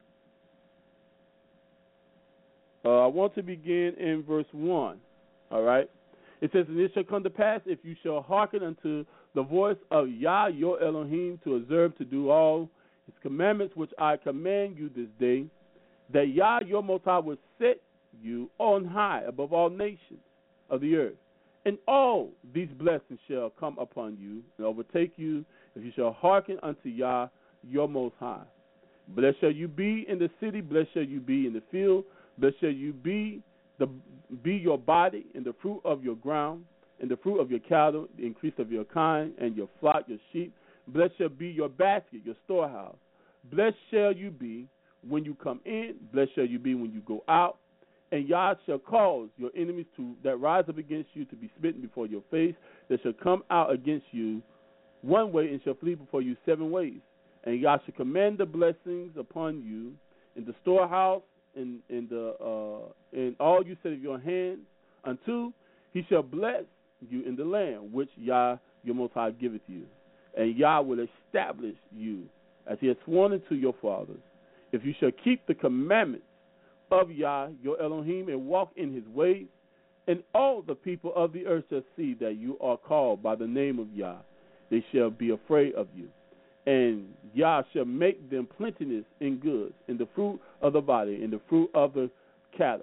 I want to begin in verse 1. All right? It says, "And it shall come to pass, if you shall hearken unto the voice of Yah your Elohim, to observe to do all his commandments which I command you this day, that Yah your Most High will set you on high above all nations of the earth. And all these blessings shall come upon you and overtake you, if you shall hearken unto Yah your Most High. Blessed shall you be in the city, blessed shall you be in the field, blessed shall you be your body, and the fruit of your ground, and the fruit of your cattle, the increase of your kind, and your flock, your sheep. Blessed shall be your basket, your storehouse. Blessed shall you be when you come in, blessed shall you be when you go out. And Yah shall cause your enemies that rise up against you to be smitten before your face. They shall come out against you one way and shall flee before you 7 ways. And Yah shall command the blessings upon you in the storehouse, in all you set of your hands, unto he shall bless you in the land which Yah your Most High giveth you. And Yah will establish you as he has sworn unto your fathers, if you shall keep the commandments of Yah your Elohim and walk in his ways. And all the people of the earth shall see that you are called by the name of Yah. They shall be afraid of you. And Yah shall make them plenteous in goods, in the fruit of the body, in the fruit of the cattle,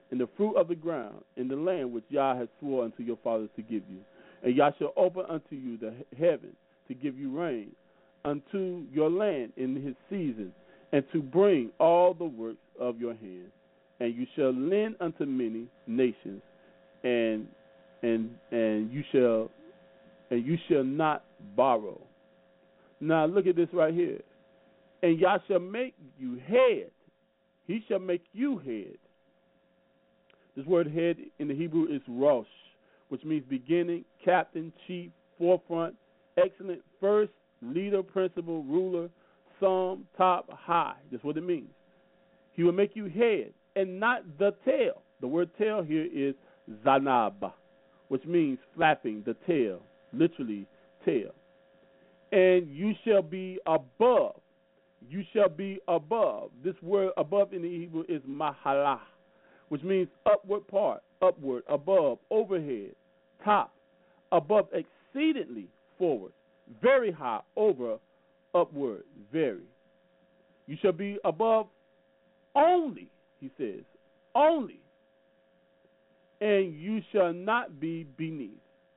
and the fruit of the ground in the land which Yah has sworn unto your fathers to give you. And Yah shall open unto you the heaven to give you rain unto your land in his season, and to bring all the works of your hands. And you shall lend unto many nations, and you shall not borrow. Now look at this right here. And Yah shall make you head. He shall make you head. This word head in the Hebrew is Rosh, which means beginning, captain, chief, forefront, excellent, first, leader, principal, ruler, sum, top, high. That's what it means. He will make you head and not the tail. The word tail here is zanab, which means flapping, the tail, literally tail. And you shall be above. You shall be above. This word above in the Hebrew is mahalah, which means upward part, upward, above, overhead, top, above, exceedingly, forward, very high, over, upward, very. You shall be above only, he says, only, and you shall not be beneath.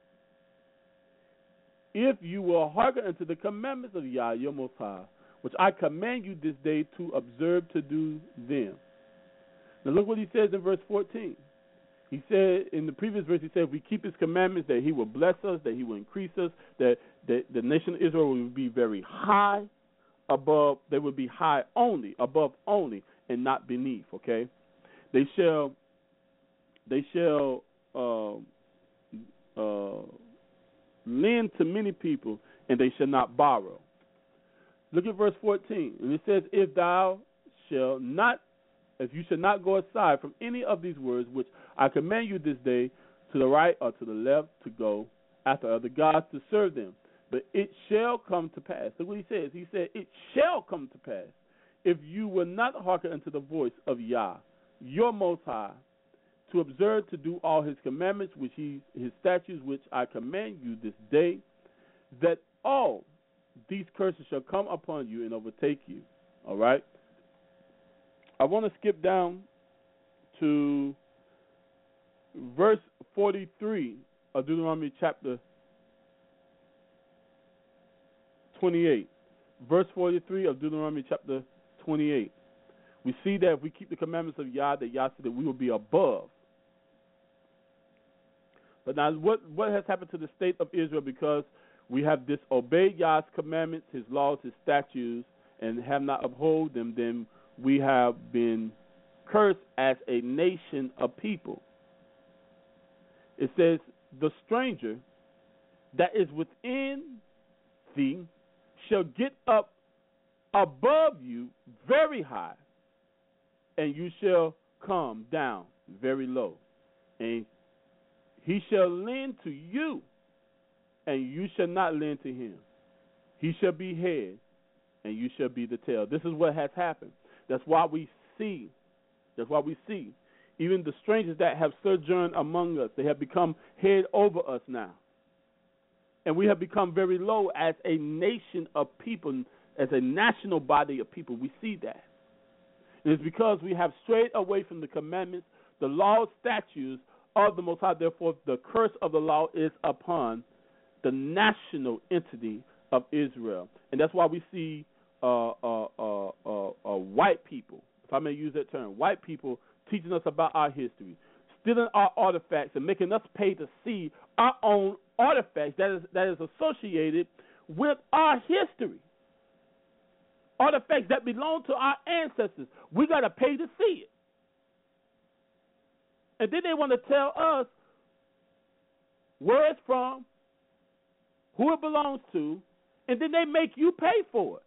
If you will hearken unto the commandments of Yah, your Most High, which I command you this day to observe to do them. Now look what he says in verse 14. He said, in the previous verse, he said, if we keep his commandments, that he will bless us, that he will increase us, that the nation of Israel will be very high above, they will be high only, above only, and not beneath, okay? They shall lend to many people, and they shall not borrow. Look at verse 14, and it says, if you shall not go aside from any of these words which I command you this day, to the right or to the left, to go after other gods to serve them. But it shall come to pass. Look what he says. He said, it shall come to pass, if you will not hearken unto the voice of Yah, your Most High, to observe to do all his commandments, his statutes, which I command you this day, that all these curses shall come upon you and overtake you. All right? I want to skip down to verse 43 of Deuteronomy chapter 28. Verse 43 of Deuteronomy chapter 28. We see that if we keep the commandments of Yah, that Yah said that we will be above. But now what has happened to the state of Israel because we have disobeyed Yah's commandments, his laws, his statutes, and have not upheld them, then we have been cursed as a nation of people. It says, the stranger that is within thee shall get up above you very high, and you shall come down very low. And he shall lend to you, and you shall not lend to him. He shall be head, and you shall be the tail. This is what has happened. That's why we see, even the strangers that have sojourned among us, they have become head over us now. And we have become very low as a nation of people, as a national body of people. We see that. And it's because we have strayed away from the commandments, the laws, statutes of the Most High. Therefore, the curse of the law is upon the national entity of Israel. And that's why we see white people, if I may use that term, white people teaching us about our history, stealing our artifacts and making us pay to see our own artifacts that is associated with our history. Artifacts that belong to our ancestors. We got to pay to see it. And then they want to tell us where it's from, who it belongs to, and then they make you pay for it.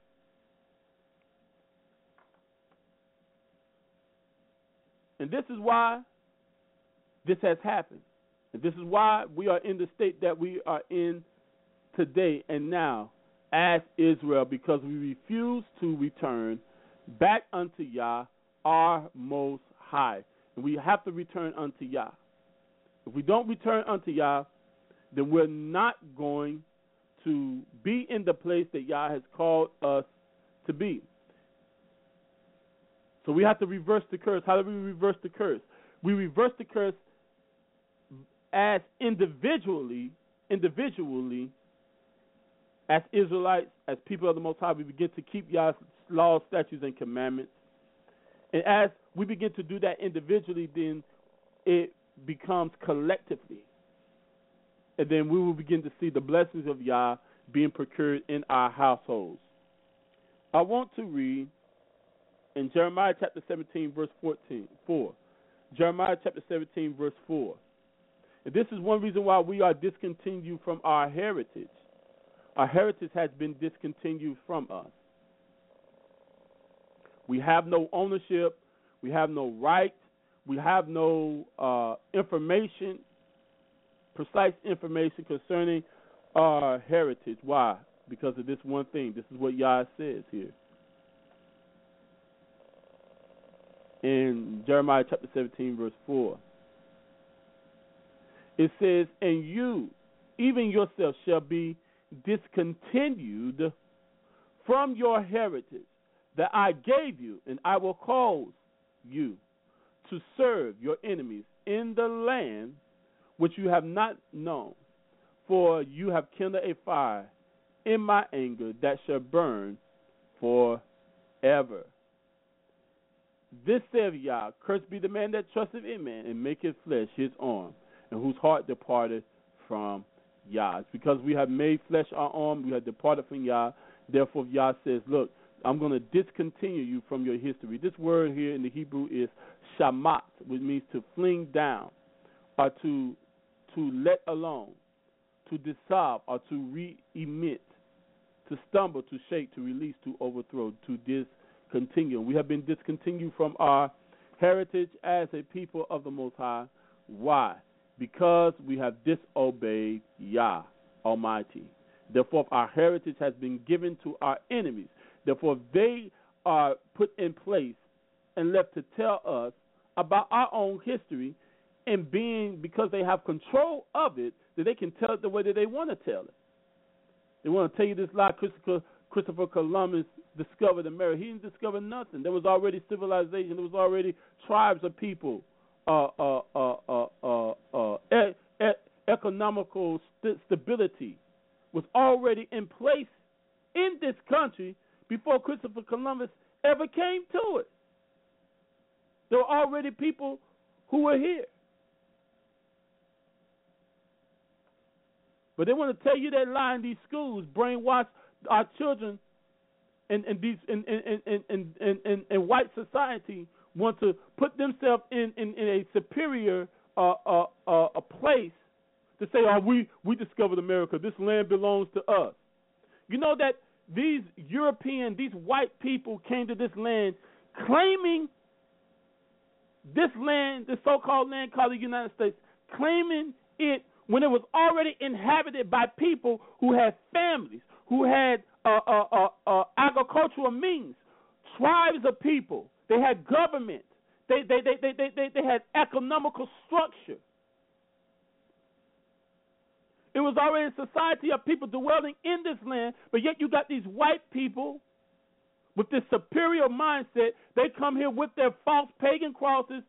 And this is why this has happened. And this is why we are in the state that we are in today and now as Israel, because we refuse to return back unto Yah, our Most High. And we have to return unto Yah. If we don't return unto Yah, then we're not going to be in the place that Yah has called us to be. So we have to reverse the curse. How do we reverse the curse? We reverse the curse as individually, as Israelites, as people of the Most High. We begin to keep Yah's laws, statutes, and commandments. And as we begin to do that individually, then it becomes collectively. And then we will begin to see the blessings of Yah being procured in our households. I want to read in Jeremiah chapter 17, verse 4. Jeremiah chapter 17, verse 4. And this is one reason why we are discontinued from our heritage. Our heritage has been discontinued from us. We have no ownership. We have no right. We have no information, precise information concerning our heritage. Why? Because of this one thing. This is what Yah says here. In Jeremiah chapter 17, verse 4. It says, and you, even yourself, shall be discontinued from your heritage that I gave you, and I will cause you to serve your enemies in the land which you have not known, for you have kindled a fire in my anger that shall burn forever. This saith Yah, cursed be the man that trusteth in man, and maketh flesh his arm, and whose heart departed from Yah. It's because we have made flesh our arm, we have departed from Yah. Therefore, Yah says, look, I'm going to discontinue you from your history. This word here in the Hebrew is shamat, which means to fling down, or to let alone, to dissolve, or to re-emit, to stumble, to shake, to release, to overthrow, to discontinue. We have been discontinued from our heritage as a people of the Most High. Why? Because we have disobeyed Yah Almighty. Therefore, our heritage has been given to our enemies. Therefore, they are put in place and left to tell us about our own history, and because they have control of it, that they can tell it the way that they want to tell it. They want to tell you this lie. Christopher Columbus discovered America. He didn't discover nothing. There was already civilization. There was already tribes of people, economical stability was already in place in this country before Christopher Columbus ever came to it. There were already people who were here. But they want to tell you that lie in these schools, brainwash our children, and white society want to put themselves in a superior a place to say, oh, we discovered America. This land belongs to us. You know that these white people came to this land claiming this land, this so-called land called the United States, claiming it when it was already inhabited by people who had families, who had agricultural means, tribes of people. They had government. They had economical structure. It was already a society of people dwelling in this land, but yet you got these white people with this superior mindset. They come here with their false pagan crosses,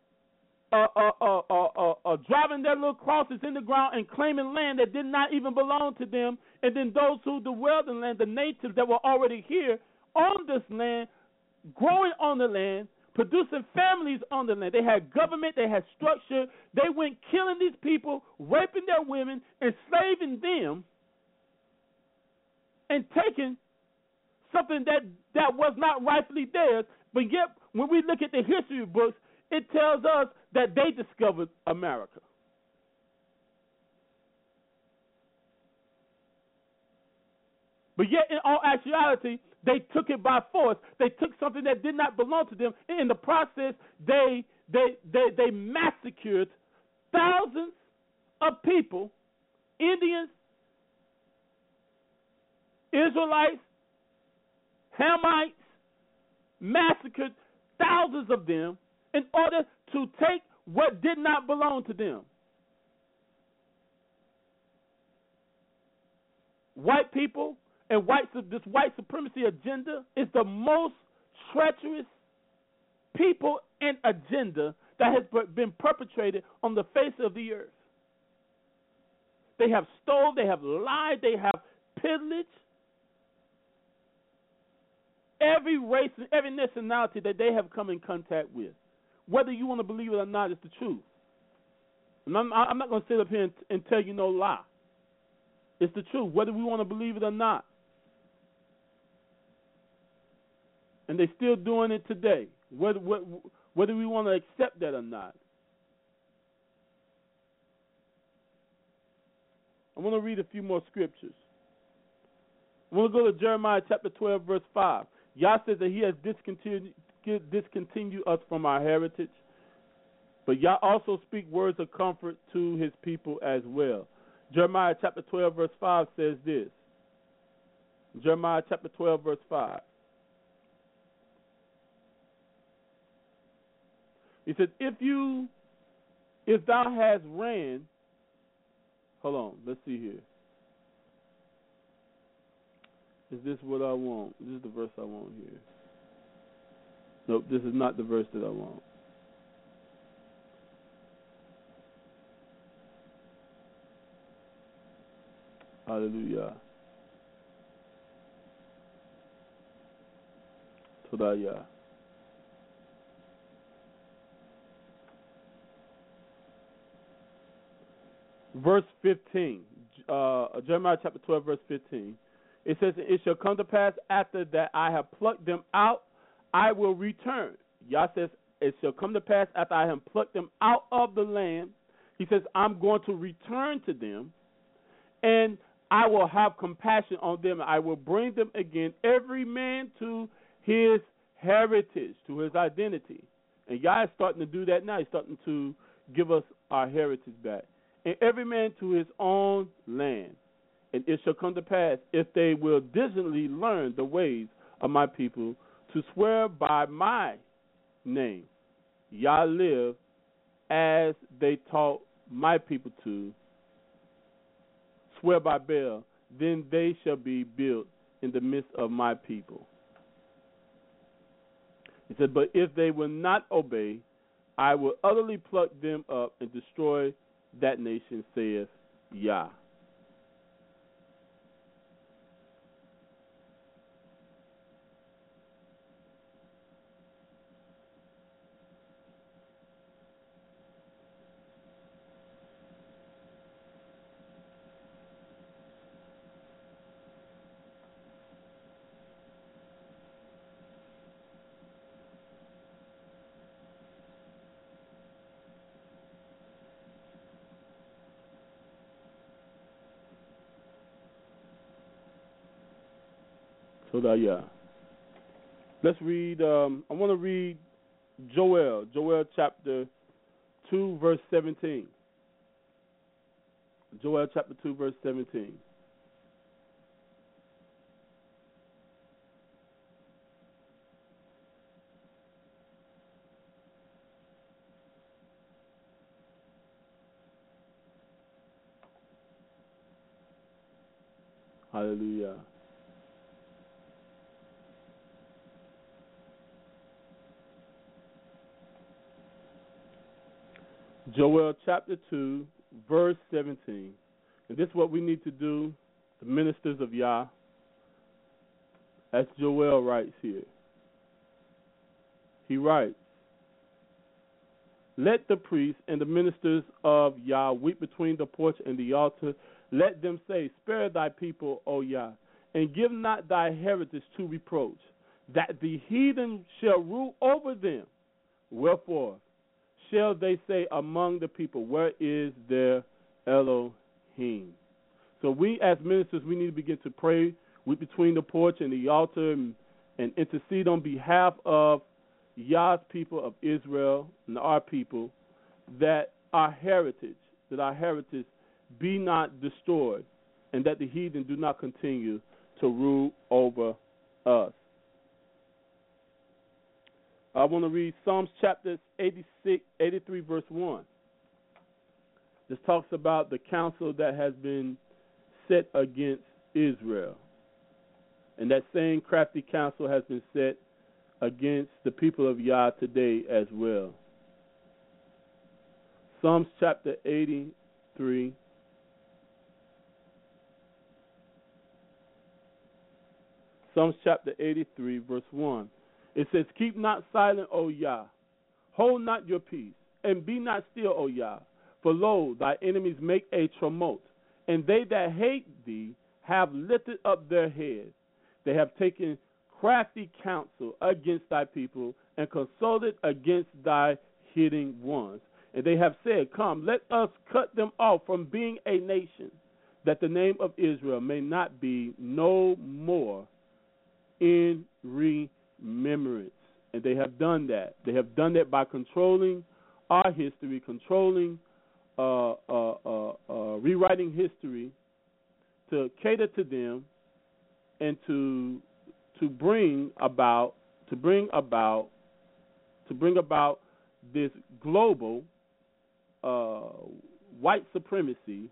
driving their little crosses in the ground and claiming land that did not even belong to them. And then those who dwelled in the land, the natives that were already here on this land, growing on the land, producing families on the land. They had government, they had structure. They went killing these people, raping their women, enslaving them, and taking something that was not rightfully theirs. But yet, when we look at the history books, it tells us that they discovered America. But yet, in all actuality, they took it by force. They took something that did not belong to them. In the process, they massacred thousands of people, Indians, Israelites, Hamites, massacred thousands of them in order to take what did not belong to them. White people and this white supremacy agenda is the most treacherous people and agenda that has been perpetrated on the face of the earth. They have stole, they have lied, they have pillaged every race and every nationality that they have come in contact with. Whether you want to believe it or not, it's the truth. And I'm not going to sit up here and tell you no lie. It's the truth, whether we want to believe it or not. And they're still doing it today, whether we want to accept that or not. I want to read a few more scriptures. I want to go to Jeremiah chapter 12, verse 5. Yah says that he has discontinued us from our heritage, but Yah also speak words of comfort to his people as well. Jeremiah chapter 12, verse 5 says this. Jeremiah chapter 12, verse 5. He said, if thou hast ran, hold on, let's see here. Is this what I want? This is the verse I want here. Nope, this is not the verse that I want. Hallelujah. Todayah. Verse 15, Jeremiah chapter 12, verse 15. It says, it shall come to pass after that I have plucked them out, I will return. Yah says, it shall come to pass after I have plucked them out of the land. He says, I'm going to return to them, and I will have compassion on them. I will bring them again, every man to his heritage, to his identity. And Yah is starting to do that now. He's starting to give us our heritage back. And every man to his own land. And it shall come to pass, if they will diligently learn the ways of my people, to swear by my name, Yah live, as they taught my people to swear by Baal, then they shall be built in the midst of my people. He said, but if they will not obey, I will utterly pluck them up and destroy that nation, saith Yah. Todayah. Let's read, I want to read Joel chapter 2, verse 17. Joel chapter 2, verse 17. Hallelujah. Joel chapter 2, verse 17. And this is what we need to do, the ministers of Yah, as Joel writes here. He writes, let the priests and the ministers of Yah weep between the porch and the altar. Let them say, spare thy people, O Yah, and give not thy heritage to reproach, that the heathen shall rule over them. Wherefore shall they say among the people, where is their Elohim? So we as ministers, we need to begin to pray between the porch and the altar and intercede on behalf of Yah's people of Israel and our people, that our heritage be not destroyed, and that the heathen do not continue to rule over us. I want to read Psalms chapter 83, verse 1. This talks about the counsel that has been set against Israel. And that same crafty counsel has been set against the people of Yah today as well. Psalms chapter 83. Psalms chapter 83, verse 1. It says, keep not silent, O Yah. Hold not your peace, and be not still, O Yah. For lo, thy enemies make a tumult, and they that hate thee have lifted up their heads. They have taken crafty counsel against thy people, and consulted against thy hidden ones. And they have said, come, let us cut them off from being a nation, that the name of Israel may not be no more in remembrance. And they have done that. They have done that by controlling our history, controlling, rewriting history to cater to them, and to bring about this global white supremacy,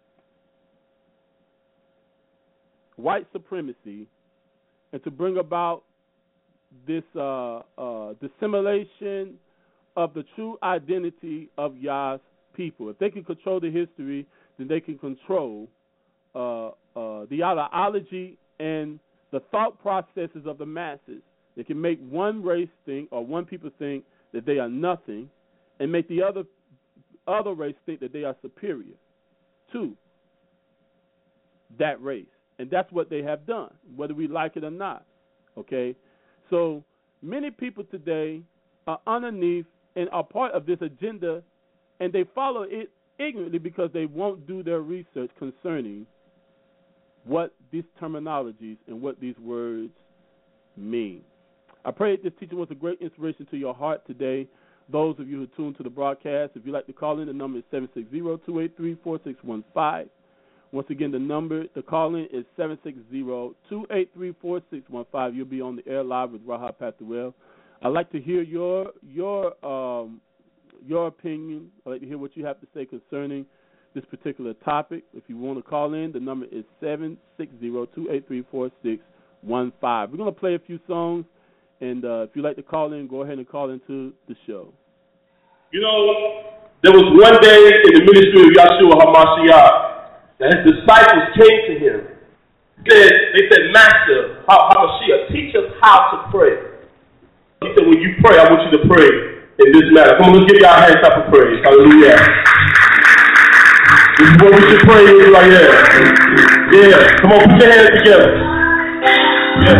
and to bring about this dissimulation of the true identity of Yah's people. If they can control the history, then they can control the ideology and the thought processes of the masses. They can make one race think, or one people think, that they are nothing, and make the other race think that they are superior to that race. And that's what they have done, whether we like it or not. Okay? So many people today are underneath and are part of this agenda, and they follow it ignorantly because they won't do their research concerning what these terminologies and what these words mean. I pray that this teaching was a great inspiration to your heart today. Those of you who tuned to the broadcast, if you'd like to call in, the number is 760-283-4615. Once again, the call-in is 760-283-4615. You'll be on the air live with Rahab Pathuel. I'd like to hear your opinion. I'd like to hear what you have to say concerning this particular topic. If you want to call in, the number is 760-283-4615. We're going to play a few songs, and if you'd like to call in, go ahead and call into the show. You know, there was one day in the ministry of Yahshua HaMashiach that his disciples came to him. They said, Master, HaMashiach, teach us how to pray. He said, when you pray, I want you to pray in this manner. Come on, let's give y'all a hand clap of praise. Hallelujah. This is what we should pray in right here. Yeah. Come on, put your hands together. Yeah.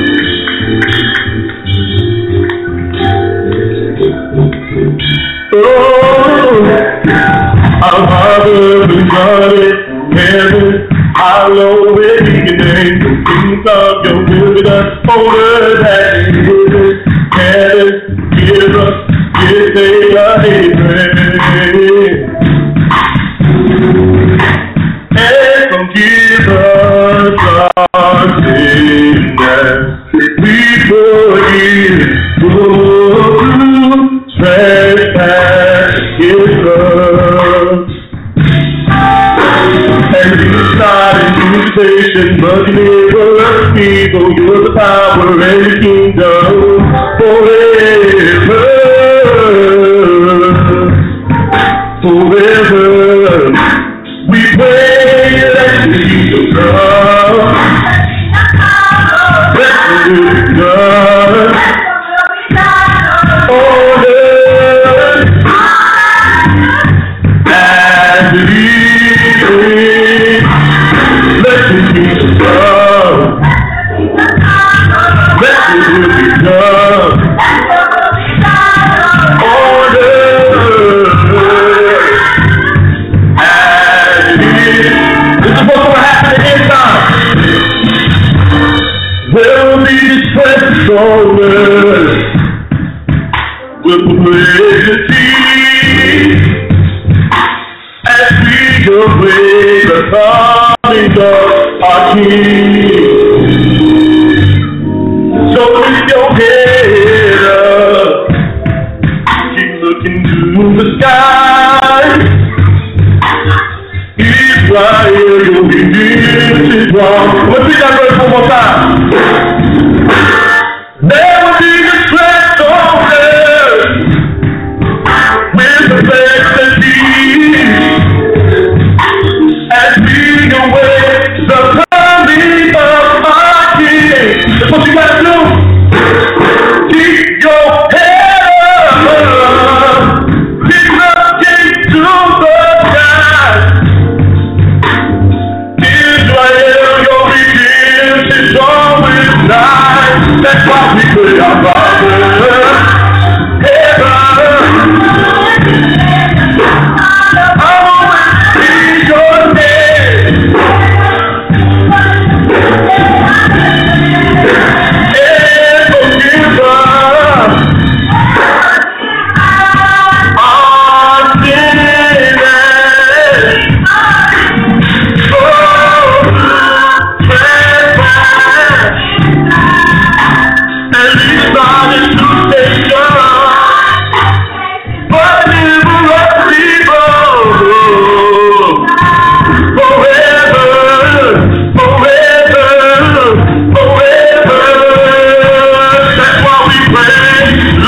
Oh, our Father who art in heaven, hallowed be your name. The kingdom of your will be done on earth as it is in heaven. Give us this day our daily bread, and forgive us our sins as we forgive those trespass against us. And lead us not into temptation, but deliver us evil. Yours the power and the kingdom forever. Forever. We pray that the kingdom come. Let the will be done. On earth as it is. Let the kingdom come. Let the will be done. On earth as it is. This is what's going to happen at the end time. There will be this presence on earth. We'll proclaim the peace as we await the coming of our King. So lift your head up, keep looking to the sky. Israel, you'll be lifted up. Let's sing that verse one more time. There will be the strength on earth with the faith that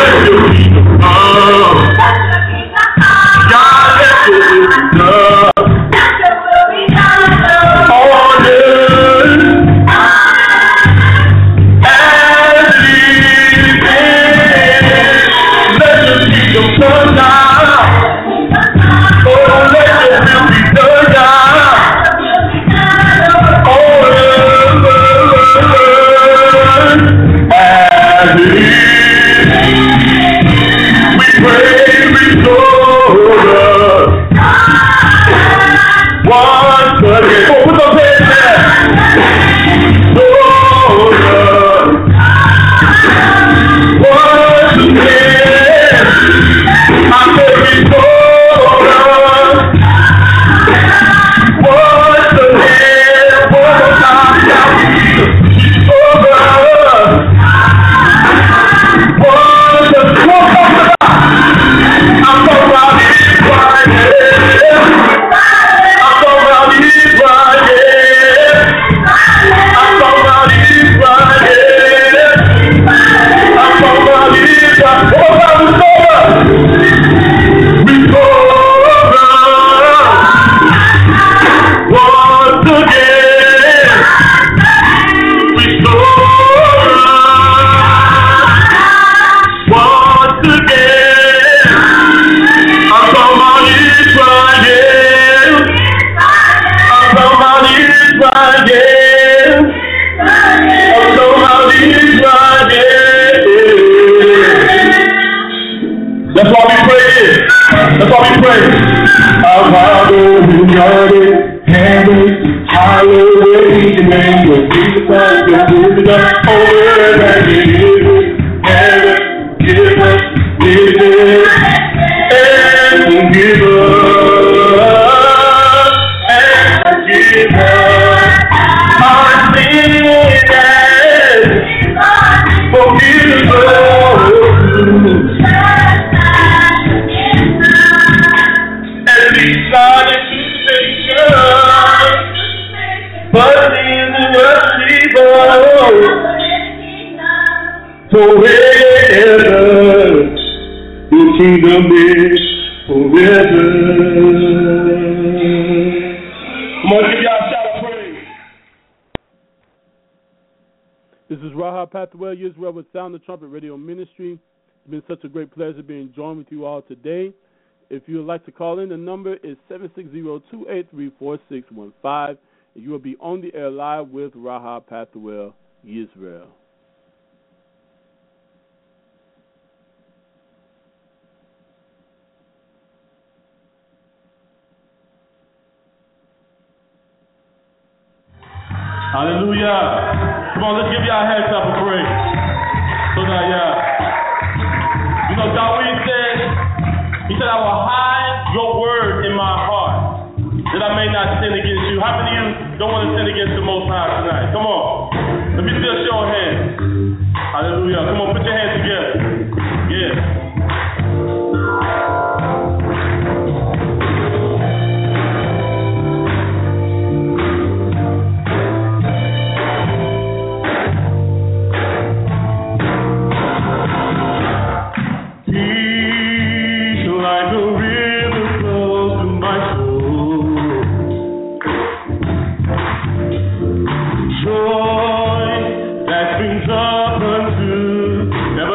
let your kingdom come. God, let your will be done. On earth as it is in heaven. Let your kingdom come down. Oh, let your will be done, God. On earth as it is. We pray, restore us. Once again. Oh, put those hands there. Restore us. Once again. I say restore us. Once again. One more time. Restore us. Once again. I'm talking about Israel. I'm talking about Israel. I'm talking about Israel. I'm talking about Israel. What about restore? Restore once again. Restore once again. I'm talking about Israel. I'm talking about Israel. I'm talking about Israel. That's why we pray this. That's why we pray. Our Father who art in heaven, hallowed be your name. Your kingdom come, your will be done on earth as it is in heaven. Give us this day and forgive us our sins and forgive us. And lead us not into temptation, but deliver us evil. Forever, your kingdom is forever. Come on, give y'all a shout of praise. This is Raha Pathwell Israel with Sound the Trumpet Radio Ministry. It's been such a great pleasure being joined with you all today. If you would like to call in, the number is 760-283-4615, and you will be on the air live with Raha Pathwell Israel. Hallelujah. Come on, let's give y'all a hand clap of praise. So now, you know, Dawid said, he said, I will hide your word in my heart, that I may not sin against you. How many of you don't want to sin against the Most High tonight? Come on. Let me see a show of hands. Hallelujah. Come on, put your hands together. Yeah. Joy that brings up unto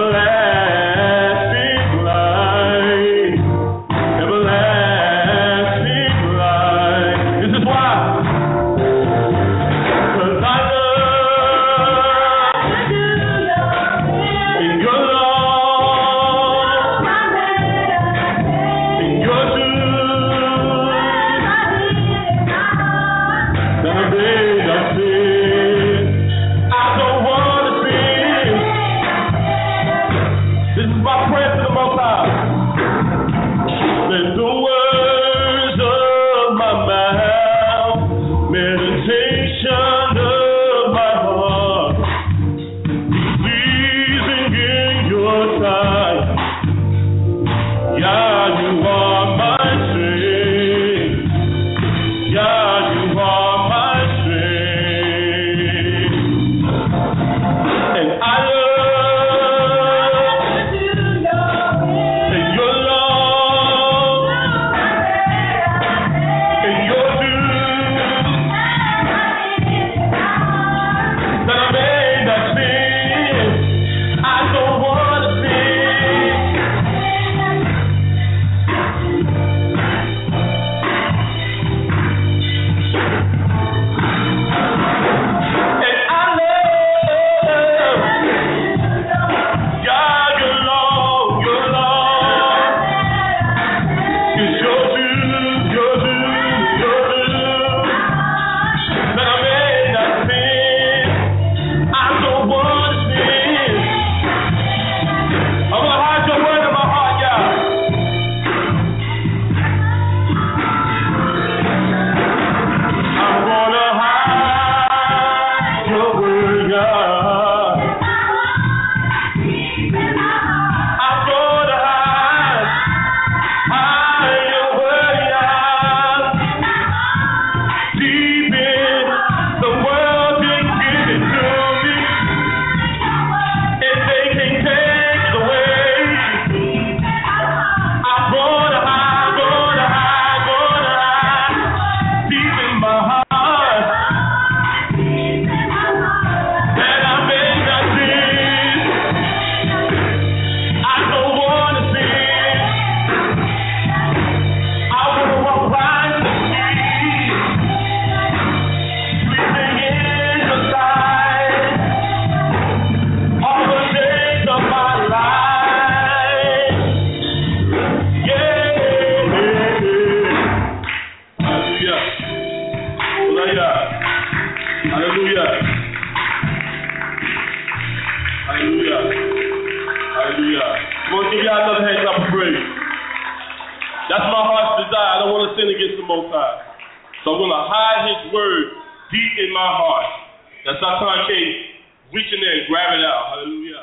Let's give y'all another hand clap of praise. That's my heart's desire. I don't want to sin against the Most High. So I'm going to hide His word deep in my heart. That Satan can't reach in there and grab it out. Hallelujah.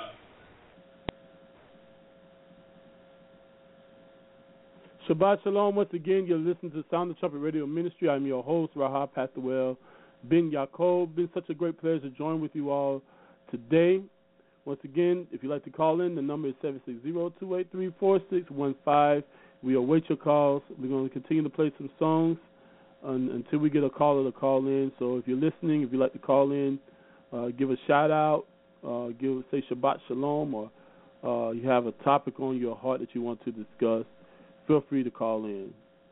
Shabbat Shalom. Once again, you're listening to Sound of Trumpet Radio Ministry. I'm your host, Rahab Pastor Well Ben Yaakov. Been such a great pleasure to join with you all today. Once again, if you'd like to call in, the number is 760-283-4615. We await your calls. We're going to continue to play some songs until we get a caller to call in. So if you're listening, if you'd like to call in, give a shout-out, say Shabbat Shalom, or you have a topic on your heart that you want to discuss, feel free to call in.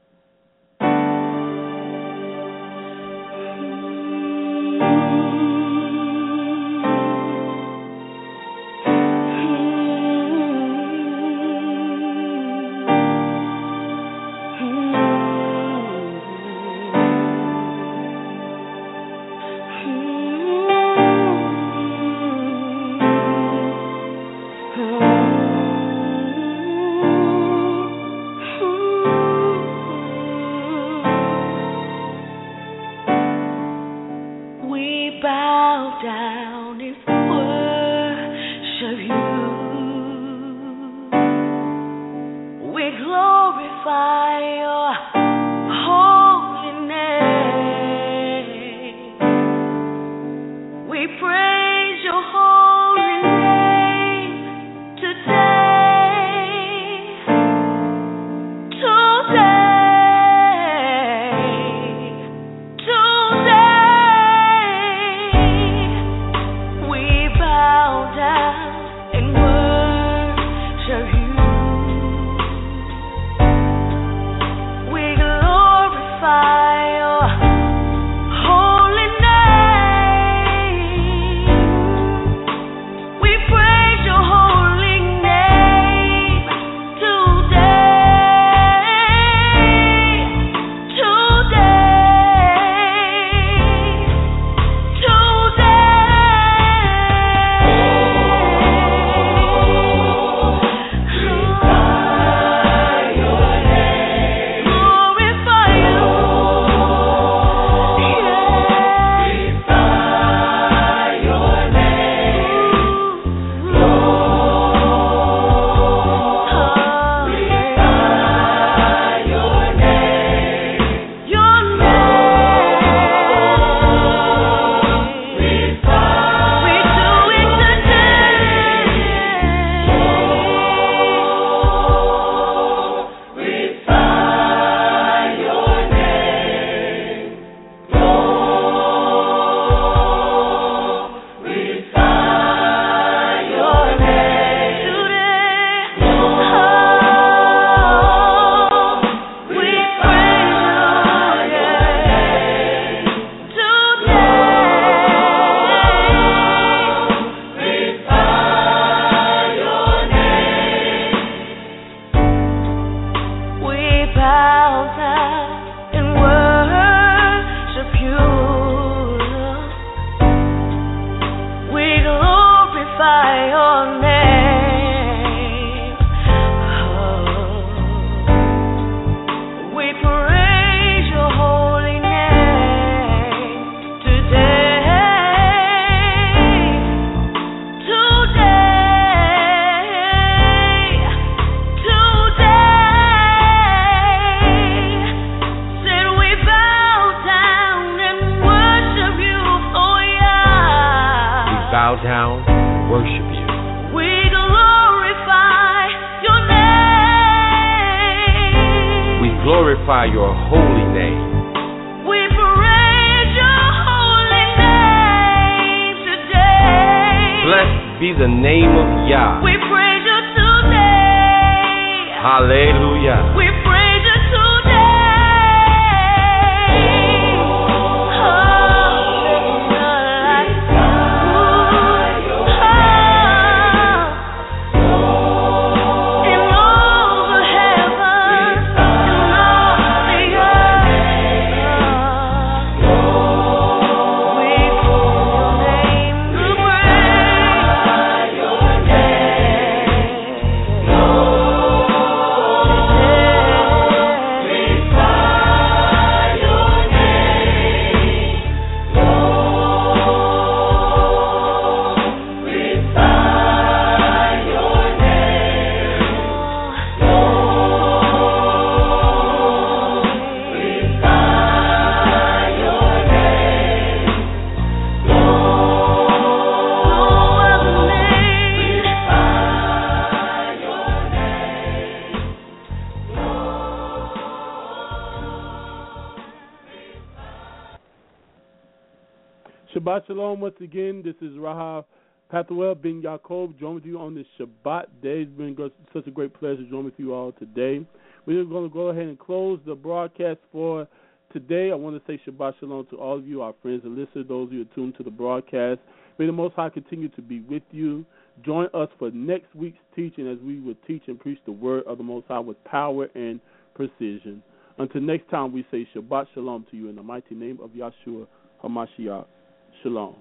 Glorify your holy name. We praise your holy name today. Blessed be the name of Yah. We praise you today. Hallelujah. We praise you today. Oh Shabbat Shalom once again. This is Rahab Pathwell bin Yaakov, join with you on this Shabbat day. It's been such a great pleasure to join with you all today. We're going to go ahead and close the broadcast for today. I want to say Shabbat Shalom to all of you, our friends and listeners, those who are tuned to the broadcast. May the Most High continue to be with you. Join us for next week's teaching as we will teach and preach the word of the Most High with power and precision. Until next time, we say Shabbat Shalom to you in the mighty name of Yahshua HaMashiach. Shalom.